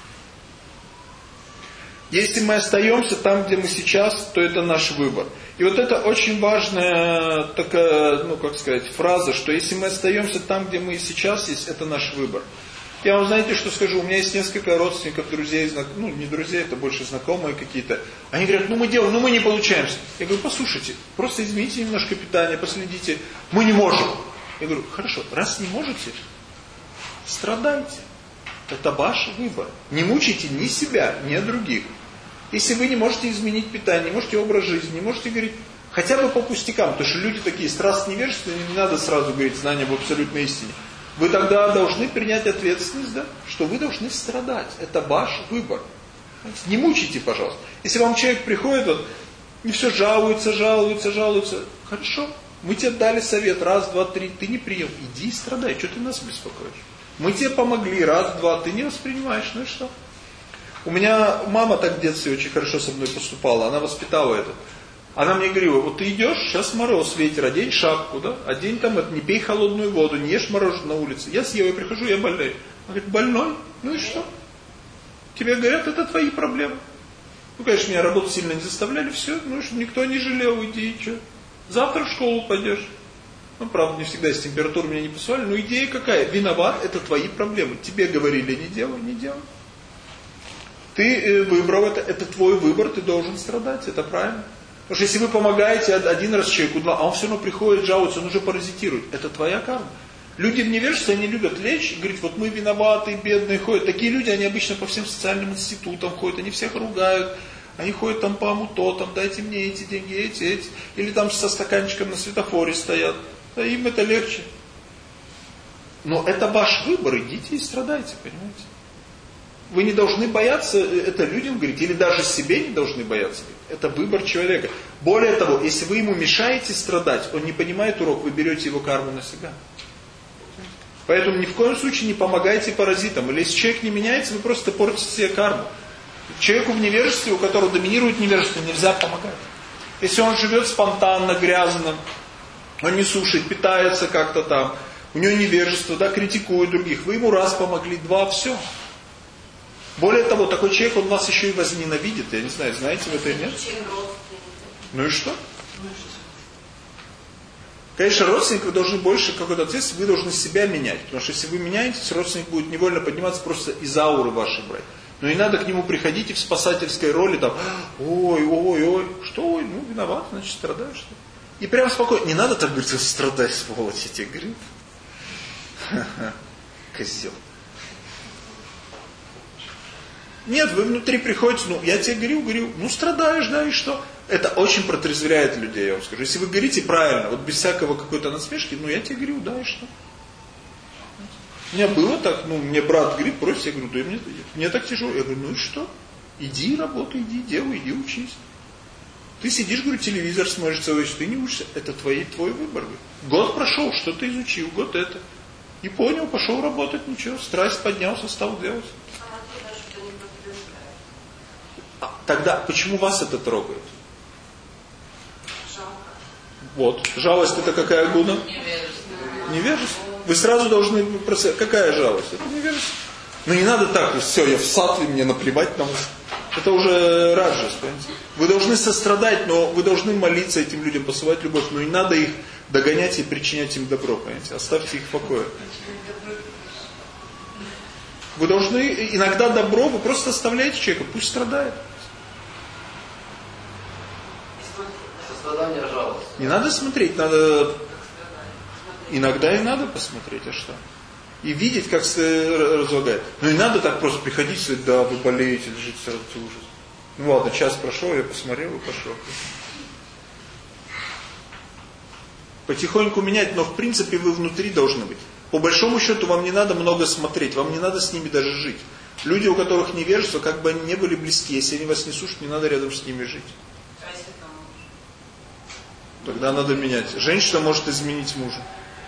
Если мы остаемся там, где мы сейчас, то это наш выбор. И вот это очень важная такая, ну как сказать, фраза, что если мы остаемся там, где мы сейчас есть, это наш выбор. Я вам знаете, что скажу, у меня есть несколько родственников, друзей, ну не друзей, это больше знакомые какие-то. Они говорят, ну мы делаем, ну мы не получаемся. Я говорю, послушайте, просто измените немножко питание, последите. Мы не можем. Я говорю, хорошо, раз не можете, страдайте. Это ваш выбор. Не мучайте ни себя, ни других. Если вы не можете изменить питание, не можете образ жизни, не можете говорить, хотя бы по пустякам, потому что люди такие страстно невежественные, не надо сразу говорить знания об абсолютной истине. Вы тогда должны принять ответственность, да, что вы должны страдать. Это ваш выбор. Не мучайте, пожалуйста. Если вам человек приходит, вот, и все жалуется, жалуется, жалуется, хорошо, мы тебе дали совет, раз, два, три, ты не принял, иди и страдай, что ты нас беспокоишь? Мы тебе помогли, раз, два, ты не воспринимаешь, ну и что? У меня мама так в детстве очень хорошо со мной поступала, она воспитала это. Она мне говорила, вот ты идешь, сейчас мороз, ветер, одень шапку, да, одень там, это, не пей холодную воду, не ешь мороженое на улице. Я съел, я прихожу, я больной. Она говорит, больной? Ну и что? Тебе говорят, это твои проблемы. Ну, конечно, меня работу сильно не заставляли, все, ну что, никто не жалел, иди, и что? Завтра в школу пойдешь. Ну, правда, не всегда с температурой меня не посылали, но идея какая? Виноват, это твои проблемы. Тебе говорили, не делай, не делай. Ты выбрал это, это твой выбор, ты должен страдать, это правильно. Потому что если вы помогаете один раз человеку, два, а он все равно приходит, жалуется, он уже паразитирует, это твоя карма. Люди в невежестве, они любят лечь и говорить, вот мы виноваты, бедные, ходят. Такие люди, они обычно по всем социальным институтам ходят, они всех ругают. Они ходят там по амутотам, дайте мне эти деньги, эти, эти. Или там со стаканчиком на светофоре стоят. Да им это легче. Но это ваш выбор, идите и страдайте, понимаете? Вы не должны бояться это людям говорить, или даже себе не должны бояться. Это выбор человека. Более того, если вы ему мешаете страдать, он не понимает урок, вы берете его карму на себя. Поэтому ни в коем случае не помогайте паразитам. Или если человек не меняется, вы просто портите себе карму. Человеку в невежестве, у которого доминирует невежество, нельзя помогать. Если он живет спонтанно, грязно, он не слушает, питается как-то там, у него невежество, да, критикует других, вы ему раз помогли, два, все. Более того, такой человек, он вас еще и возненавидит. Я не знаю, знаете вы это или нет? Ну и что? Конечно, родственников должны больше какой-то ответственности, вы должны себя менять. Потому что если вы меняетесь, родственник будет невольно подниматься просто из ауры вашей брать. Но не надо к нему приходить и в спасательской роли там, ой, ой, ой, что, ой, ну виноват, значит страдаешь. И прям спокойно, не надо так говорить, страдай, сволочь, я тебе говорю. Козел. Нет, вы внутри приходите, ну, я тебе говорю, говорю, ну, страдаешь, да, и что? Это очень протрезвляет людей, я вам скажу. Если вы говорите правильно, вот без всякого какой-то насмешки, ну, я тебе говорю, да, и что? У меня было так, ну, мне брат говорит, просит, я говорю, да, мне, мне так тяжело. Я говорю, ну, и что? Иди работай, иди, делай, иди учись. Ты сидишь, говорю, телевизор смотришь целый, ты не учишься, это твой, твой выбор. Год прошел, что ты изучил, год это. И понял, пошел работать, ничего, страсть поднялся, стал делать. А тогда, почему вас это трогает? Жалко. Вот, жалость это какая гуна? Невежество. Невежество. Вы сразу должны, какая жалость? Это невежество. Но не надо так, все, я в сатве, мне наплевать на вас. Это уже раджас, понимаете? Вы должны сострадать, но вы должны молиться этим людям, посылать любовь, но не надо их догонять и причинять им добро, понимаете? Оставьте их в покое. Вы должны, иногда добро, вы просто оставляете человека, пусть страдает. Сострадание, жалость. Не надо смотреть, надо... Иногда и надо посмотреть, а что? И видеть, как разлагает. Но не надо так просто приходить и сказать, да, вы болеете, лежите, сразу ужас. Ну ладно, час прошел, я посмотрел и пошел. Потихоньку менять, но в принципе вы внутри должны быть. По большому счету вам не надо много смотреть, вам не надо с ними даже жить. Люди, у которых невежество, как бы они не были близки, если они вас не слушают, не надо рядом с ними жить. Тогда надо менять. Женщина может изменить мужа.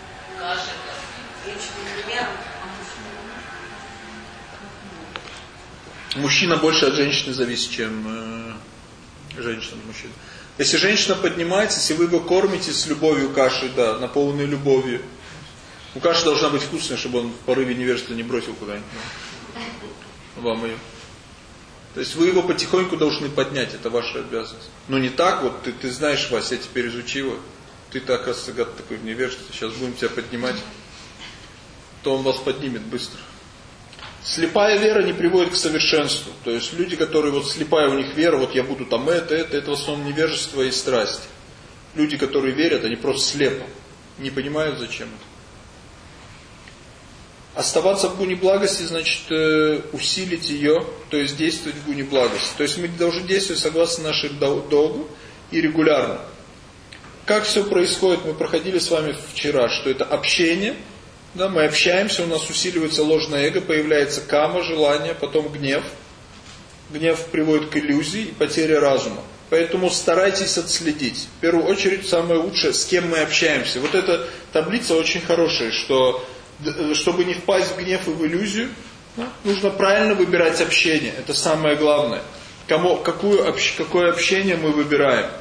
Мужчина больше от женщины зависит, чем э, женщина от мужчины. Если женщина поднимается, если вы его кормите с любовью кашей, да, наполненной любовью. У каши должна быть вкусная, чтобы он в порыве невежества не бросил куда-нибудь. Вам ее. То есть вы его потихоньку должны поднять, это ваша обязанность. Но не так вот, ты, ты знаешь, Вася, я теперь изучила, ты так, оказывается, гад такой в невежестве, сейчас будем тебя поднимать, то он вас поднимет быстро. Слепая вера не приводит к совершенству. То есть люди, которые вот слепая у них вера, вот я буду там это, это, это в основном невежество и страсть. Люди, которые верят, они просто слепо, не понимают зачем это. Оставаться в гуне благости, значит, усилить ее, то есть действовать в гуне благости. То есть мы должны действовать согласно нашему долгу и регулярно. Как все происходит, мы проходили с вами вчера, что это общение, да, мы общаемся, у нас усиливается ложное эго, появляется кама, желание, потом гнев. Гнев приводит к иллюзии и потере разума. Поэтому старайтесь отследить. В первую очередь, самое лучшее, с кем мы общаемся. Вот эта таблица очень хорошая, что чтобы не впасть в гнев и в иллюзию, да, нужно правильно выбирать общение. Это самое главное. Кому, какую, какое общение мы выбираем.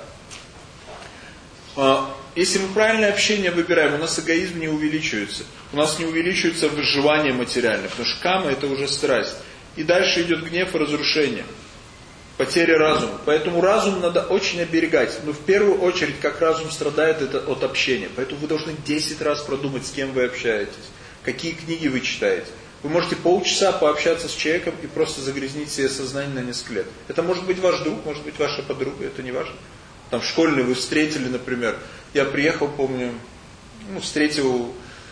Если мы правильное общение выбираем, у нас эгоизм не увеличивается. У нас не увеличивается желание материальное, потому что кама это уже страсть. И дальше идет гнев и разрушение. Потеря разума. Поэтому разум надо очень оберегать. Но в первую очередь, как разум страдает, это от общения. Поэтому вы должны десять раз продумать, с кем вы общаетесь. Какие книги вы читаете. Вы можете полчаса пообщаться с человеком и просто загрязнить себе сознание на несколько лет. Это может быть ваш друг, может быть ваша подруга, это не важно. Там школьный вы встретили, например. Я приехал, помню, ну, встретил...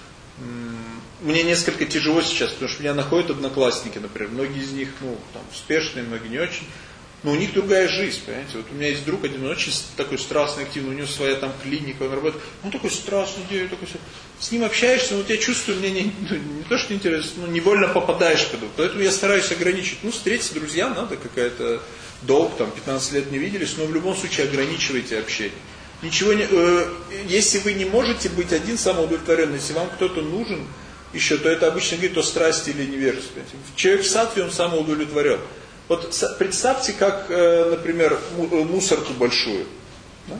Мне несколько тяжело сейчас, потому что меня находят одноклассники, например. Многие из них, ну, там, успешные, многие не очень. Но у них другая жизнь, понимаете. Вот у меня есть друг один, он очень такой страстный, активный, у него своя там клиника, он работает. Он такой страстный, такой... С ним общаешься, но вот я чувствую, мне не, ну, не то, что интересно, но невольно попадаешь в это. Поэтому я стараюсь ограничить. Ну, встретиться, друзья, надо какая-то долг, там, пятнадцать лет не виделись, но в любом случае ограничивайте общение. Ничего не... Э, если вы не можете быть один самоудовлетворенный, если вам кто-то нужен еще, то это обычно говорит о страсти или невежестве. Человек в сатве, он самоудовлетворен. Вот представьте, как, например, мусорку большую. Да?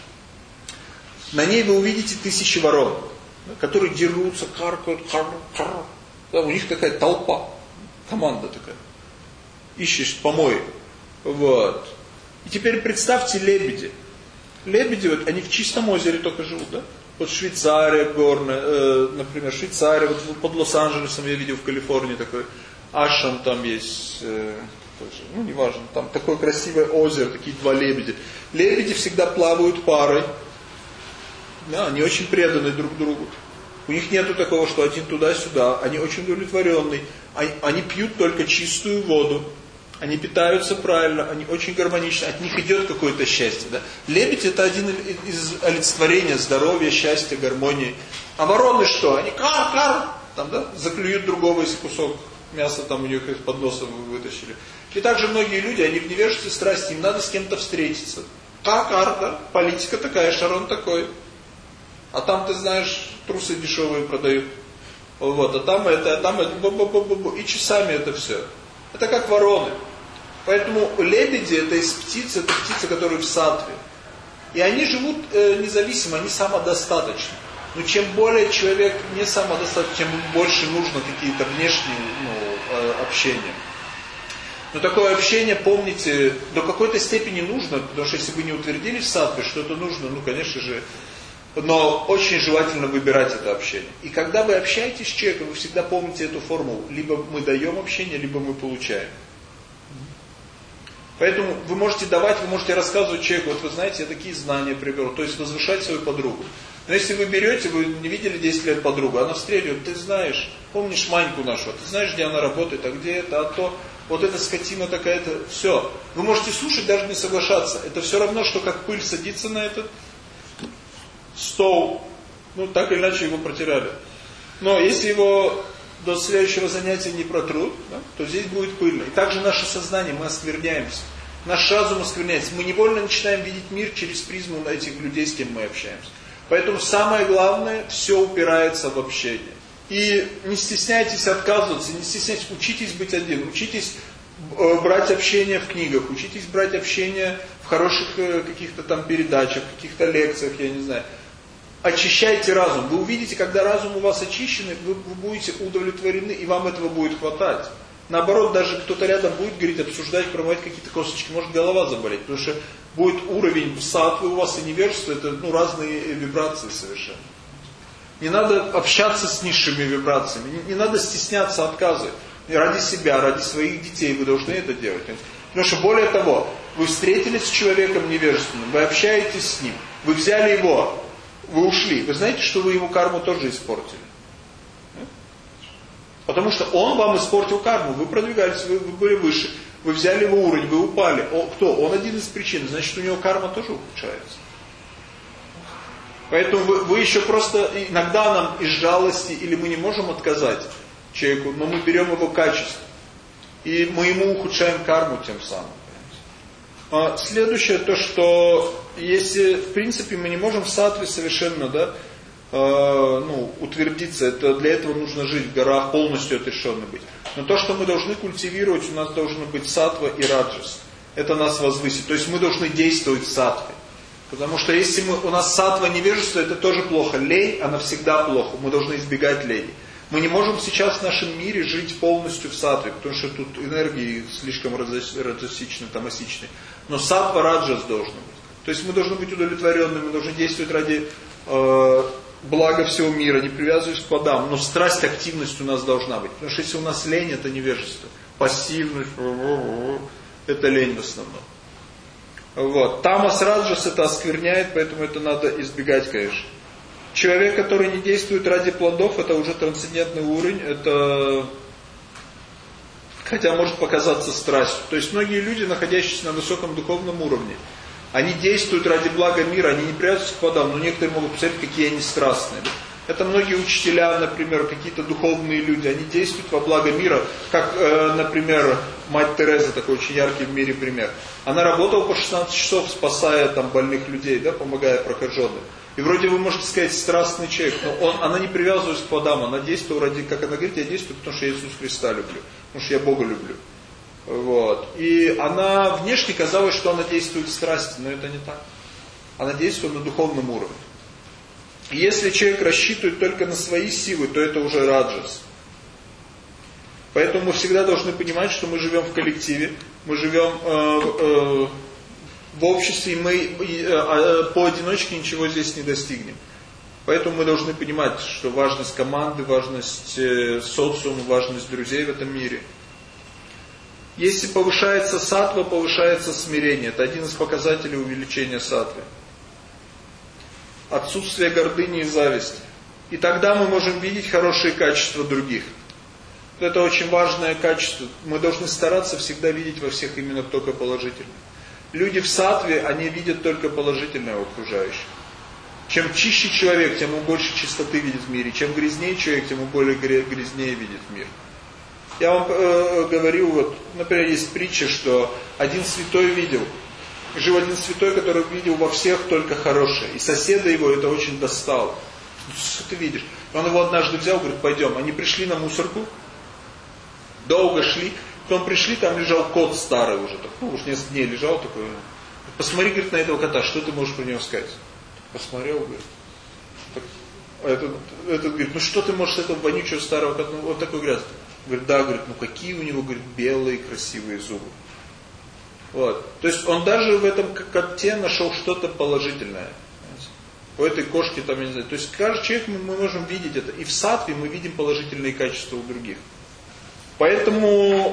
На ней вы увидите тысячи ворон, да, которые дерутся, каркают, каркают, каркают. Да, у них такая толпа, команда такая. Ищешь помой. Вот. И теперь представьте лебеди. Лебеди, вот, они в чистом озере только живут, да? Вот Швейцария горная, э, например, Швейцария, вот под Лос-Анджелесом я видел в Калифорнии такой, Ашан там есть... Э, ну, неважно, там такое красивое озеро, такие два лебедя. Лебеди всегда плавают парой. Да, они очень преданы друг другу. У них нету такого, что один туда-сюда. Они очень удовлетворенные. Они, они пьют только чистую воду. Они питаются правильно, они очень гармоничны. От них идет какое-то счастье. Да? Лебедь это один из олицетворения здоровья, счастья, гармонии. А вороны что? Они кар-кар, там, да, заклюют другого, если кусок мяса там у них из-под носа вытащили. И также многие люди, они в невежестве страсти, им надо с кем-то встретиться. Кар-кар, да? Политика такая, Шарон такой. А там, ты знаешь, трусы дешевые продают. Вот, а там это, а там это, бу-бу-бу-бу-бу. И часами это все. Это как вороны. Поэтому лебеди, это из птиц, это птицы, которые в сатве. И они живут э, независимо, они самодостаточны. Но чем более человек не самодостаточен, тем больше нужно какие-то внешние ну, э, общения. Но такое общение, помните, до какой-то степени нужно, потому что если вы не утвердились в сатве, что это нужно, ну, конечно же, но очень желательно выбирать это общение. И когда вы общаетесь с человеком, вы всегда помните эту формулу. Либо мы даем общение, либо мы получаем. Поэтому вы можете давать, вы можете рассказывать человеку, вот вы знаете, я такие знания приобрел, то есть возвышать свою подругу. Но если вы берете, вы не видели десять лет подругу, она встретит, ты знаешь, помнишь Маньку нашу, ты знаешь, где она работает, а где это, а то, вот эта скотина такая-то, все. Вы можете слушать, даже не соглашаться. Это все равно, что как пыль садится на этот стол, ну так или иначе его протеряли. Но если его до следующего занятия не протрут, да, то здесь будет пыльно. И также наше сознание, мы оскверняемся. Наш разум оскверняется. Мы невольно начинаем видеть мир через призму этих людей, с кем мы общаемся. Поэтому самое главное, все упирается в общение. И не стесняйтесь отказываться, не стесняйтесь, учитесь быть один, учитесь брать общение в книгах, учитесь брать общение в хороших каких-то там передачах, каких-то лекциях, я не знаю. Очищайте разум. Вы увидите, когда разум у вас очищенный, вы, вы будете удовлетворены, и вам этого будет хватать. Наоборот, даже кто-то рядом будет говорить, обсуждать, проводить какие-то косточки, может голова заболеть, потому что будет уровень саттвы у вас и невежества, это ну, разные вибрации совершенно. Не надо общаться с низшими вибрациями, не, не надо стесняться отказа. Ради себя, ради своих детей вы должны это делать. Потому что более того, вы встретились с человеком невежественным, вы общаетесь с ним, вы взяли его, вы ушли. Вы знаете, что вы его карму тоже испортили? Потому что он вам испортил карму, вы продвигались, вы, вы были выше, вы взяли его уровень, вы упали. О, кто? Он один из причин, значит у него карма тоже ухудшается. Поэтому вы, вы еще просто, иногда нам из жалости, или мы не можем отказать человеку, но мы берем его качество. И мы ему ухудшаем карму тем самым. А следующее, то что, если в принципе мы не можем в саттве совершенно, да, э, ну, утвердиться, это, для этого нужно жить в горах, полностью отрешенно быть. Но то, что мы должны культивировать, у нас должны быть саттва и раджас. Это нас возвысит. То есть мы должны действовать в саттве. Потому что если мы, у нас саттва невежество, это тоже плохо. Лень, она всегда плохо. Мы должны избегать лени. Мы не можем сейчас в нашем мире жить полностью в саттве, потому что тут энергии слишком раджасичны, тамасичны. Но саттва раджас должен быть. То есть мы должны быть удовлетворенными, мы должны действовать ради э, блага всего мира, не привязываясь к плодам. Но страсть, активность у нас должна быть. Потому что если у нас лень, это невежество. Пассивность, это лень в основном. Вот. Тамас раджас это оскверняет, поэтому это надо избегать, конечно. Человек, который не действует ради плодов, это уже трансцендентный уровень, это, хотя может показаться страстью. То есть многие люди, находящиеся на высоком духовном уровне, они действуют ради блага мира, они не привязываются к плодам, но некоторые могут посмотреть, какие они страстные. Это многие учителя, например, какие-то духовные люди, они действуют во благо мира, как, например, мать Тереза, такой очень яркий в мире пример. Она работала по шестнадцать часов, спасая там больных людей, да, помогая прокаженным. И вроде вы можете сказать, страстный человек, но он, она не привязывалась к плодам, она действовала ради, как она говорит, я действую, потому что я Иисуса Христа люблю, потому что я Бога люблю. Вот. И она внешне казалось, что она действует в страсти, но это не так. Она действует на духовном уровне. И если человек рассчитывает только на свои силы, то это уже раджас. Поэтому мы всегда должны понимать, что мы живем в коллективе, мы живем э, э, в обществе, и мы э, поодиночке ничего здесь не достигнем. Поэтому мы должны понимать, что важность команды, важность э, социума, важность друзей в этом мире. Если повышается саттва, повышается смирение. Это один из показателей увеличения саттвы. Отсутствие гордыни и зависти. И тогда мы можем видеть хорошие качества других. Это очень важное качество. Мы должны стараться всегда видеть во всех именно только положительное. Люди в саттве, они видят только положительное в окружающих. Чем чище человек, тем он больше чистоты видит в мире. Чем грязнее человек, тем он более грязнее видит мир. Я вам э, говорю, вот, например, есть притча, что один святой видел, жил один святой, который видел во всех только хорошее. И соседа его это очень достало. Что ты видишь? Он его однажды взял, говорит, пойдем. Они пришли на мусорку, долго шли. Потом пришли, там лежал кот старый уже, так, ну уж несколько дней лежал такой. Посмотри, говорит, на этого кота, что ты можешь про него сказать? Посмотрел, говорит. Так, а этот, этот говорит, ну что ты можешь с этого вонючего старого кота, ну вот такой грязный. Говорит, да, говорит, ну какие у него, говорит, белые красивые зубы. Вот. То есть он даже в этом коте нашел что-то положительное. У этой кошки там, я не знаю. То есть каждый человек мы, мы можем видеть это. И в саттве мы видим положительные качества у других. Поэтому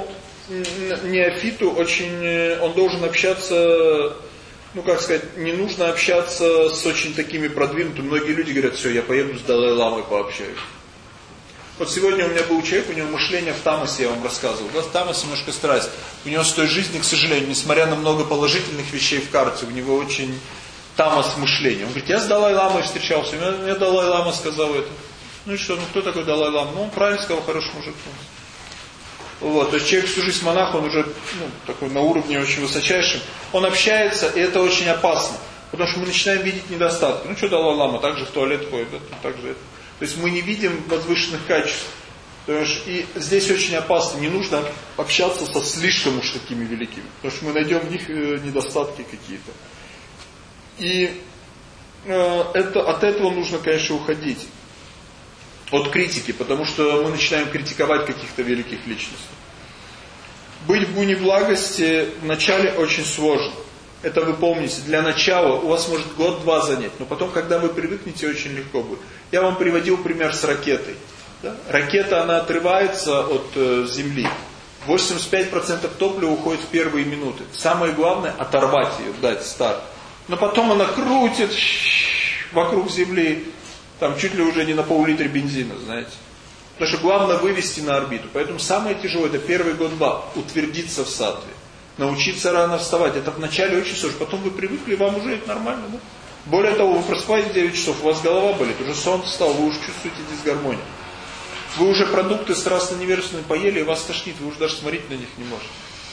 неофиту очень, он должен общаться, ну как сказать, не нужно общаться с очень такими продвинутыми. Многие люди говорят, все, я поеду с Далай-ламой пообщаюсь. Вот сегодня у меня был человек, у него мышление в тамасе, я вам рассказывал. Да, в тамасе немножко страсть. У него с той жизни, к сожалению, несмотря на много положительных вещей в карте, у него очень тамас мышления. Он говорит, я с Далай-ламой встречался, мне, мне Далай-лама сказал это. Ну и что, ну кто такой Далай-лама? Ну он правильно сказал, хороший мужик. Вот, то есть человек всю жизнь монах, он уже ну, такой на уровне очень высочайшем. Он общается, и это очень опасно. Потому что мы начинаем видеть недостатки. Ну что Далай-лама, так же в туалет ходит, да, так же это. То есть мы не видим возвышенных качеств. Потому что и здесь очень опасно, не нужно общаться со слишком уж такими великими. Потому что мы найдем в них недостатки какие-то. И э, это, от этого нужно, конечно, уходить. От критики, потому что мы начинаем критиковать каких-то великих личностей. Быть в гуне благости вначале очень сложно. Это вы помните, для начала у вас может год-два занять, но потом, когда вы привыкнете, очень легко будет. Я вам приводил пример с ракетой. Да? Ракета, она отрывается от э, земли. восемьдесят пять процентов топлива уходит в первые минуты. Самое главное, оторвать ее, дать старт. Но потом она крутит вокруг земли, там чуть ли уже не на пол-литра бензина, знаете. Потому что главное вывести на орбиту. Поэтому самое тяжелое, это первый год-два, утвердиться в саттве. Научиться рано вставать. Это вначале очень сложно. Потом вы привыкли, вам уже это нормально, да? Более того, вы просыпаетесь в девять часов, у вас голова болит, уже сон встал, вы уже чувствуете дисгармонию. Вы уже продукты страстно-невежественные поели, и вас тошнит, вы уже даже смотреть на них не можете.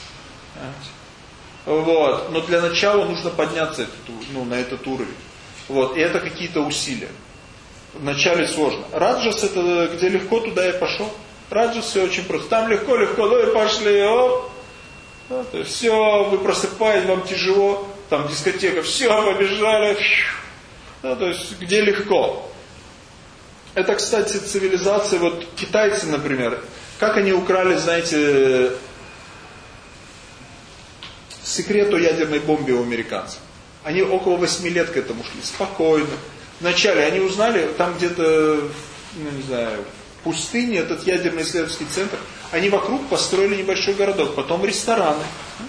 Вот. Но для начала нужно подняться этот, ну, на этот уровень. Вот. И это какие-то усилия. Вначале сложно. Раджас это где легко, туда я пошел. Раджас все очень просто. Там легко-легко, ну и пошли, оп. Да, то есть все, вы просыпаетесь, вам тяжело, там дискотека, все, побежали. Да, то есть где легко. Это, кстати, цивилизация, вот китайцы, например, как они украли, знаете, секрет о ядерной бомбе у американцев. Они около восьми лет к этому шли, спокойно. Вначале они узнали, там где-то, ну не знаю, в пустыне, этот ядерный исследовательский центр, они вокруг построили небольшой городок, потом рестораны.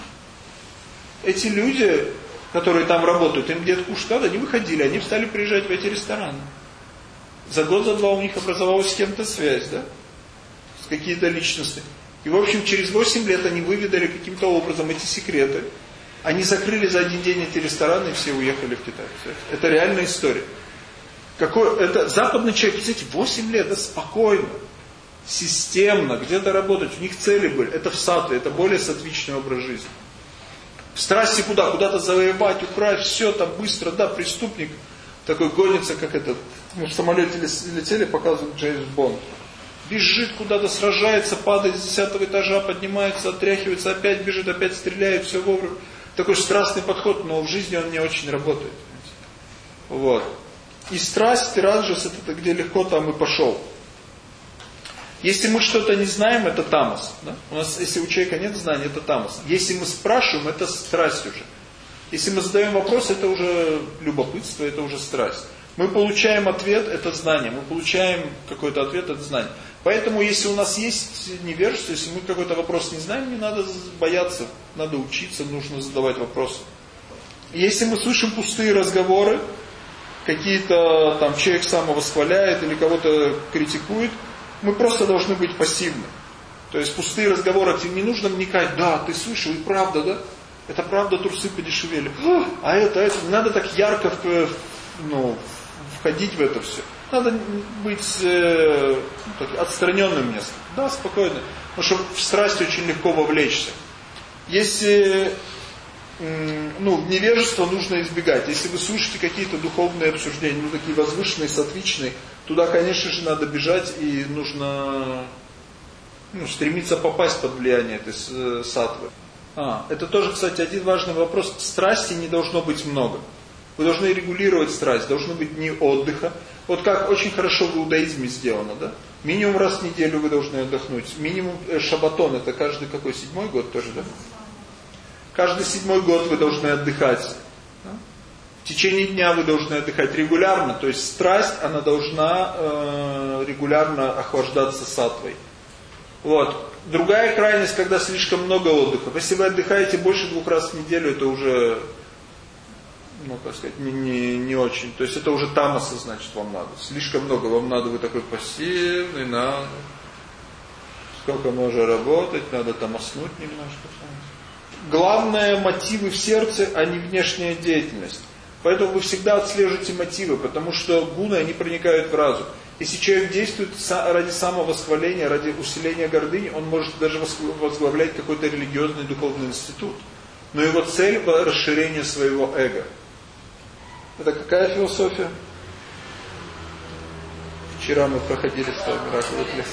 Эти люди, которые там работают, им где-то кушать надо, они выходили, они стали приезжать в эти рестораны. За год, за два у них образовалась с кем-то связь, да? С какие-то личности. И в общем через восемь лет они выведали каким-то образом эти секреты. Они закрыли за один день эти рестораны и все уехали в Китай. Это реальная история. Какой, это западный человек, знаете, восемь лет, да, спокойно, системно, где-то работать, у них цели были. Это в саттве, это более саттвичный образ жизни. В страсти куда? Куда-то завоевать, украсть, все там быстро, да, преступник такой гонится, как этот, мы в самолете летели, показывают Джеймс Бонд. Бежит куда-то, сражается, падает с десятого этажа, поднимается, отряхивается, опять бежит, опять стреляет, все вовремя. Такой страстный подход, но в жизни он не очень работает. Вот. И страсть, и раджас, это где легко там и пошел. Если мы что-то не знаем, это тамас. Да? У нас, если у человека нет знаний, это тамас. Если мы спрашиваем, это страсть уже. Если мы задаем вопрос, это уже любопытство, это уже страсть. Мы получаем ответ, это знание. Мы получаем какой-то ответ, это знание. Поэтому, если у нас есть невежество, если мы какой-то вопрос не знаем, не надо бояться, надо учиться, нужно задавать вопросы. Если мы слышим пустые разговоры, какие-то там человек самовосхваляет или кого-то критикует, мы просто должны быть пассивны. То есть пустые разговоры, не нужно вникать, да, ты слышал, и правда, да? Это правда, трусы подешевели. А это, это, не надо так ярко ну, входить в это все. Надо быть э, ну, так, отстраненным местом. Да, спокойно. Потому что в страсть очень легко вовлечься. Если э, ну, невежество нужно избегать. Если вы слышите какие-то духовные обсуждения, ну такие возвышенные, сатвичные, туда, конечно же, надо бежать и нужно ну, стремиться попасть под влияние этой э, саттвы. А, это тоже, кстати, один важный вопрос. Страсти не должно быть много. Вы должны регулировать страсть, должны быть дни отдыха. Вот как очень хорошо в иудаизме сделано, да? Минимум раз в неделю вы должны отдохнуть. Минимум э, шабатон, это каждый какой, седьмой год тоже, да? Каждый седьмой год вы должны отдыхать. Да? В течение дня вы должны отдыхать регулярно. То есть страсть, она должна э, регулярно охлаждаться саттвой. Вот. Другая крайность, когда слишком много отдыха. Если вы отдыхаете больше двух раз в неделю, это уже, ну, как сказать, не, не, не очень. То есть это уже тамаса, значит, вам надо. Слишком много. Вам надо, вы такой пассивный, надо. Сколько можно работать, надо тамаснуть немножко. Главное, мотивы в сердце, а не внешняя деятельность. Поэтому вы всегда отслеживаете мотивы, потому что гуны, они проникают в разум. Если человек действует ради самовосхваления, ради усиления гордыни, он может даже возглавлять какой-то религиозный духовный институт. Но его цель – расширение своего эго. Это какая философия? Вчера мы проходили с вами Раджас.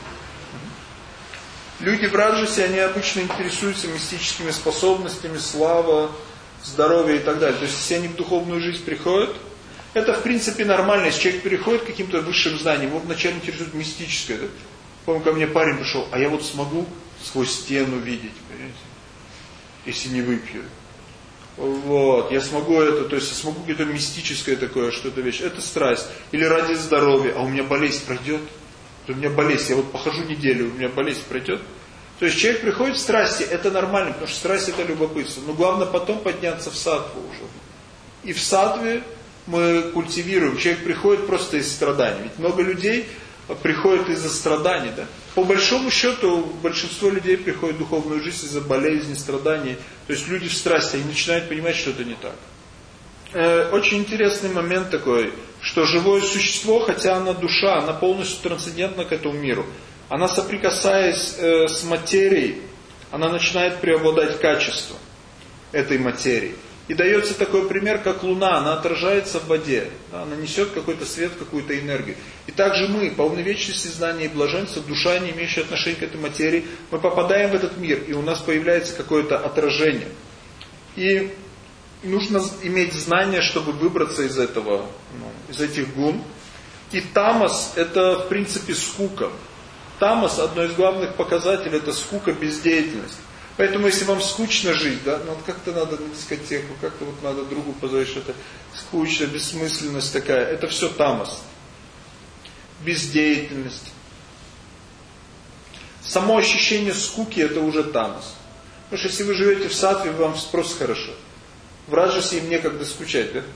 Люди в Раджасе, они обычно интересуются мистическими способностями, слава, здоровье и так далее. То есть, если они в духовную жизнь приходят, это в принципе нормально. Если человек переходит к каким-то высшим знаниям, его вначале интересует мистическое. Помню, ко мне парень пришел, а я вот смогу сквозь стену видеть, понимаете? Если не выпью. Вот, я смогу это, то есть я смогу какое-то мистическое такое, что-то вещь. Это страсть. Или ради здоровья, а у меня болезнь пройдет. У меня болезнь, я вот похожу неделю, у меня болезнь пройдет. То есть человек приходит в страсти, это нормально, потому что страсть это любопытство. Но главное потом подняться в саттву уже. И в саттве мы культивируем. Человек приходит просто из страданий. Ведь много людей приходят из-за страданий, да? По большому счету, большинство людей приходит в духовную жизнь из-за болезней, страданий. То есть люди в страсти, они начинают понимать, что это не так. Э, очень интересный момент такой, что живое существо, хотя она душа, она полностью трансцендентна к этому миру. Она, соприкасаясь э, с материей, она начинает преобладать качеством этой материи. И дается такой пример, как луна, она отражается в воде, да, она несет какой-то свет, какую-то энергию. И также мы, полны вечности, знания и блаженства, душа, не имеющая отношения к этой материи, мы попадаем в этот мир, и у нас появляется какое-то отражение. И нужно иметь знания, чтобы выбраться из этого, ну, из этих гун. И тамас – это, в принципе, скука. Тамас, одно из главных показателей, это скука, бездеятельность. Поэтому, если вам скучно жить, да, ну, как-то надо на дискотеку, как-то вот надо другу позвать, что-то скучно, бессмысленность такая. Это все тамас. Бездеятельность. Само ощущение скуки – это уже тамас. Потому что если вы живете в саттве, вам просто хорошо. В раджасе им некогда скучать, да?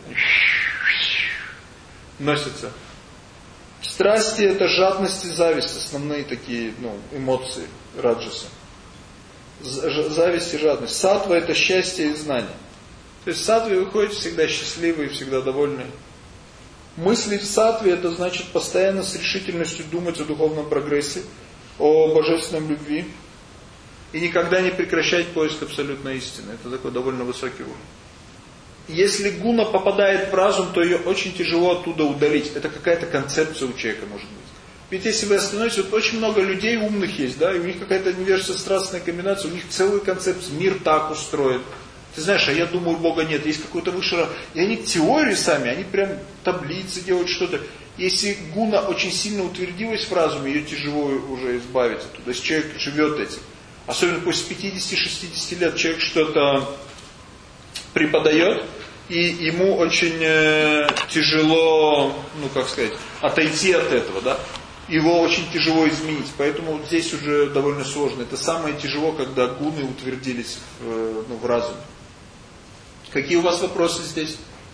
Носятся. Страсти – это жадность и зависть, основные такие, ну, эмоции раджаса. Зависть и жадность. Саттва – это счастье и знание. То есть в саттве вы ходите всегда счастливые, всегда довольные. Мысли в саттве – это значит постоянно с решительностью думать о духовном прогрессе, о божественном любви. И никогда не прекращать поиск абсолютной истины. Это такой довольно высокий уровень. Если гуна попадает в разум, то ее очень тяжело оттуда удалить. Это какая-то концепция у человека может быть. Ведь если вы остановитесь, вот очень много людей умных есть, да, и у них какая-то невежественно-страстная комбинация, у них целый концепт, мир так устроен. Ты знаешь, а я думаю, Бога нет, есть какой-то высший... И они теории сами, они прям таблицы делают, что-то. Если гуна очень сильно утвердилась в разуме, ее тяжело уже избавить оттуда. Если человек живет этим. Особенно после пятидесяти-шестидесяти лет человек что-то преподает, и ему очень э, тяжело, ну как сказать, отойти от этого, да. Его очень тяжело изменить, поэтому вот здесь уже довольно сложно. Это самое тяжело, когда гуны утвердились в, ну, в разуме. Какие у вас вопросы здесь?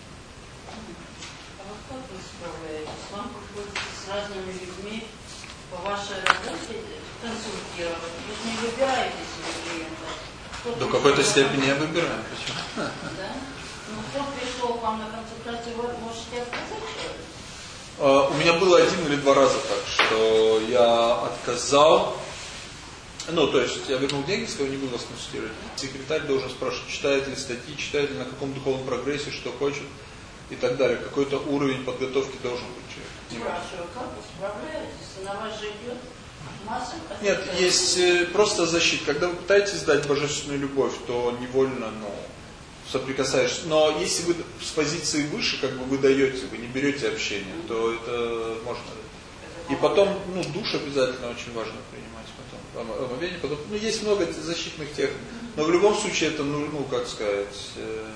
А вот как вы справляетесь? Вам приходится с разными людьми по вашей работе консультировать. Вы же не выбираете себе клиента. До какой-то степени я выбираю. Почему? Да? Ну, кто пришел к вам на консультацию, вы можете отказать человеку? У меня было один или два раза так, что я отказал, ну, то есть я вернул деньги, сказал, не буду вас консультировать. Секретарь должен спрашивать, читает ли статьи, читает ли на каком духовном прогрессе, что хочет и так далее. Какой-то уровень подготовки должен быть человек. Спрашиваю, как вы справляетесь? На вас же идет масса... Нет, есть просто защита. Когда вы пытаетесь дать божественную любовь, то невольно, ну... соприкасаешься. Но если вы с позиции выше, как бы вы даете, вы не берете общение, то это можно. И потом, ну, душ обязательно очень важно принимать потом. Омовение, потом. Ну, есть много защитных техник. Но в любом случае это, ну, ну как сказать, э,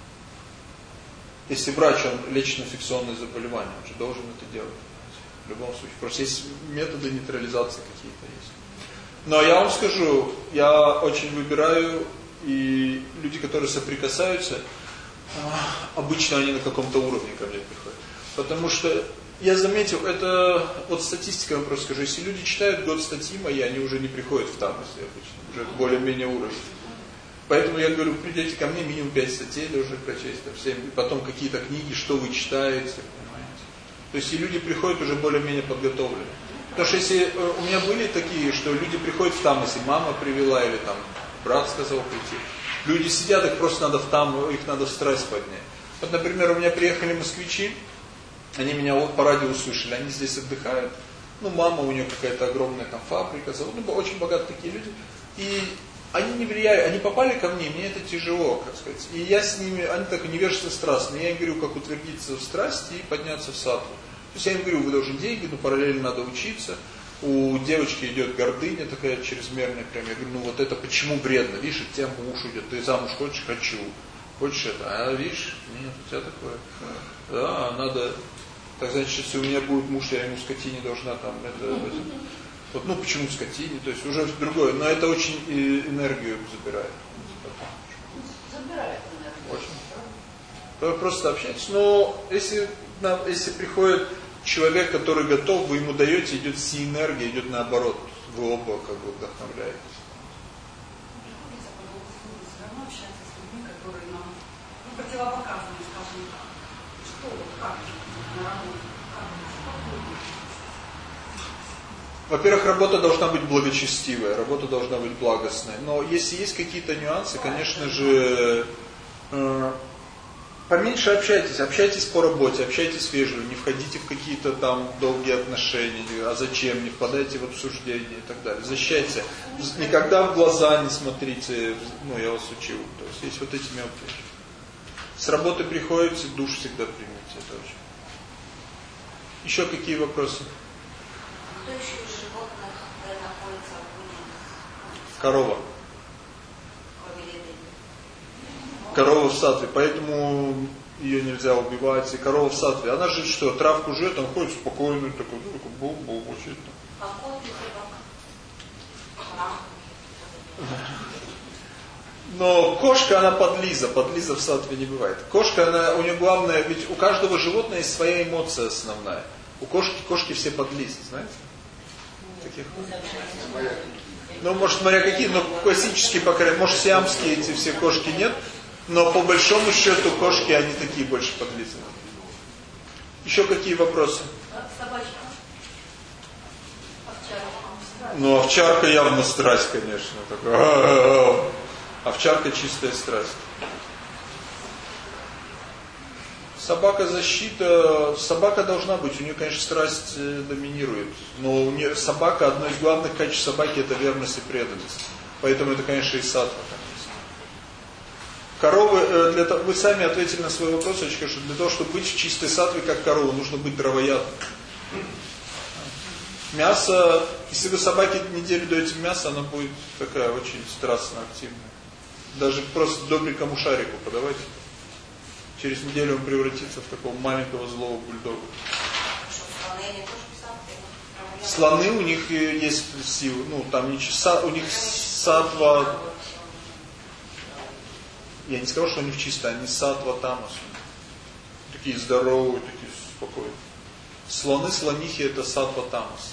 если врач, он лечит инфекционные заболевания, он же должен это делать. В любом случае. Просто есть методы нейтрализации какие-то есть. Но я вам скажу, я очень выбираю, и люди, которые соприкасаются, обычно они на каком-то уровне ко мне приходят. Потому что я заметил, это вот статистика, я просто скажу, если люди читают год статьи мои, они уже не приходят в тамосе обычно, уже более-менее уровень. Поэтому я говорю, придете ко мне, минимум пять статей должны прочесть, там, семь, и потом какие-то книги, что вы читаете, понимаете. То есть и люди приходят уже более-менее подготовлены. Потому что если у меня были такие, что люди приходят в тамосе, мама привела или там брат сказал прийти. Люди сидят, их просто надо в там, их надо в страсть поднять. Вот, например, у меня приехали москвичи, они меня вот по радио услышали, они здесь отдыхают. Ну, мама, у нее какая-то огромная там фабрика, ну, очень богатые такие люди. И они не влияют, они попали ко мне, мне это тяжело, как сказать. И я с ними, они так невежественно страстные. Я им говорю, как утвердиться в страсти и подняться в саттву. То есть я им говорю, вы должны деньги, но параллельно надо учиться. У девочки идет гордыня такая чрезмерная, прям. Я говорю, ну вот это почему вредно? Видишь, у тебя муж идет, ты замуж хочешь? Хочу. Хочешь это? А видишь, нет, у тебя такое. Да, надо. Так значит, если у меня будет муж, я ему скотине должна там это, это. Вот, ну почему скотине? То есть уже другое. Но это очень энергию забирает. Забирает энергию. Очень. Просто общайтесь. Но если, если приходит человек, который готов, вы ему даете, идет си-энергия, идет наоборот. Вы оба как бы вдохновляетесь. Все равно общаться с людьми, которые нам ну, противопоказаны, скажем так. Что, как на работе, как спокойно. Во-первых, работа должна быть благочестивая, работа должна быть благостная. Но если есть какие-то нюансы, конечно же, э, поменьше общайтесь, общайтесь по работе, общайтесь вежливо, не входите в какие-то там долгие отношения, а зачем, не впадайте в обсуждение и так далее. Защищайте, никогда в глаза не смотрите, ну я вас учил, то есть есть вот эти мелкие вещи. С работы приходите, душ всегда примите, это очень. Еще какие вопросы? Кто еще из животных находится в Гуне? Корова. Корова в саттве, поэтому ее нельзя убивать. И корова в саттве, она же что, травку жует, он ходит спокойно, такой, ну, такой, бу-бу, мучит. А кот и собака? Но кошка, она подлиза, подлиза в саттве не бывает. Кошка, она, у нее главное, ведь у каждого животного есть своя эмоция основная. У кошки, кошки все подлизы, знаете? Таких. Ну, может, смотря какие, но классические, по крайней мере, может, сиамские эти все кошки нет, но по большому счету кошки, они такие больше подлизы. Еще какие вопросы? Собачка. Овчарка. Ну, овчарка явно страсть, конечно. Такая. Овчарка чистая страсть. Собака защита, собака должна быть, у нее, конечно, страсть доминирует. Но у нее собака, одно из главных качеств собаки — это верность и преданность. Поэтому это, конечно, и саттва. Коровы, для того, вы сами ответили на свой вопрос, что для того, чтобы быть в чистой саттве, как корова, нужно быть дровоядным. Мясо, если вы собаке неделю даете мясо, она будет такая очень страстно активная. Даже просто добренькому шарику подавайте. Через неделю он превратится в такого маленького злого бульдога. Слоны, у них есть силы, ну там ничего, у них саттва, я не скажу, что они чистые, они саттва тамас. Такие здоровые, такие спокойные. Слоны, слонихи — это саттва тамас.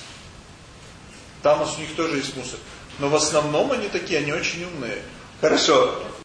Тамас у них тоже есть мусор. Но в основном они такие, они очень умные. Хорошо.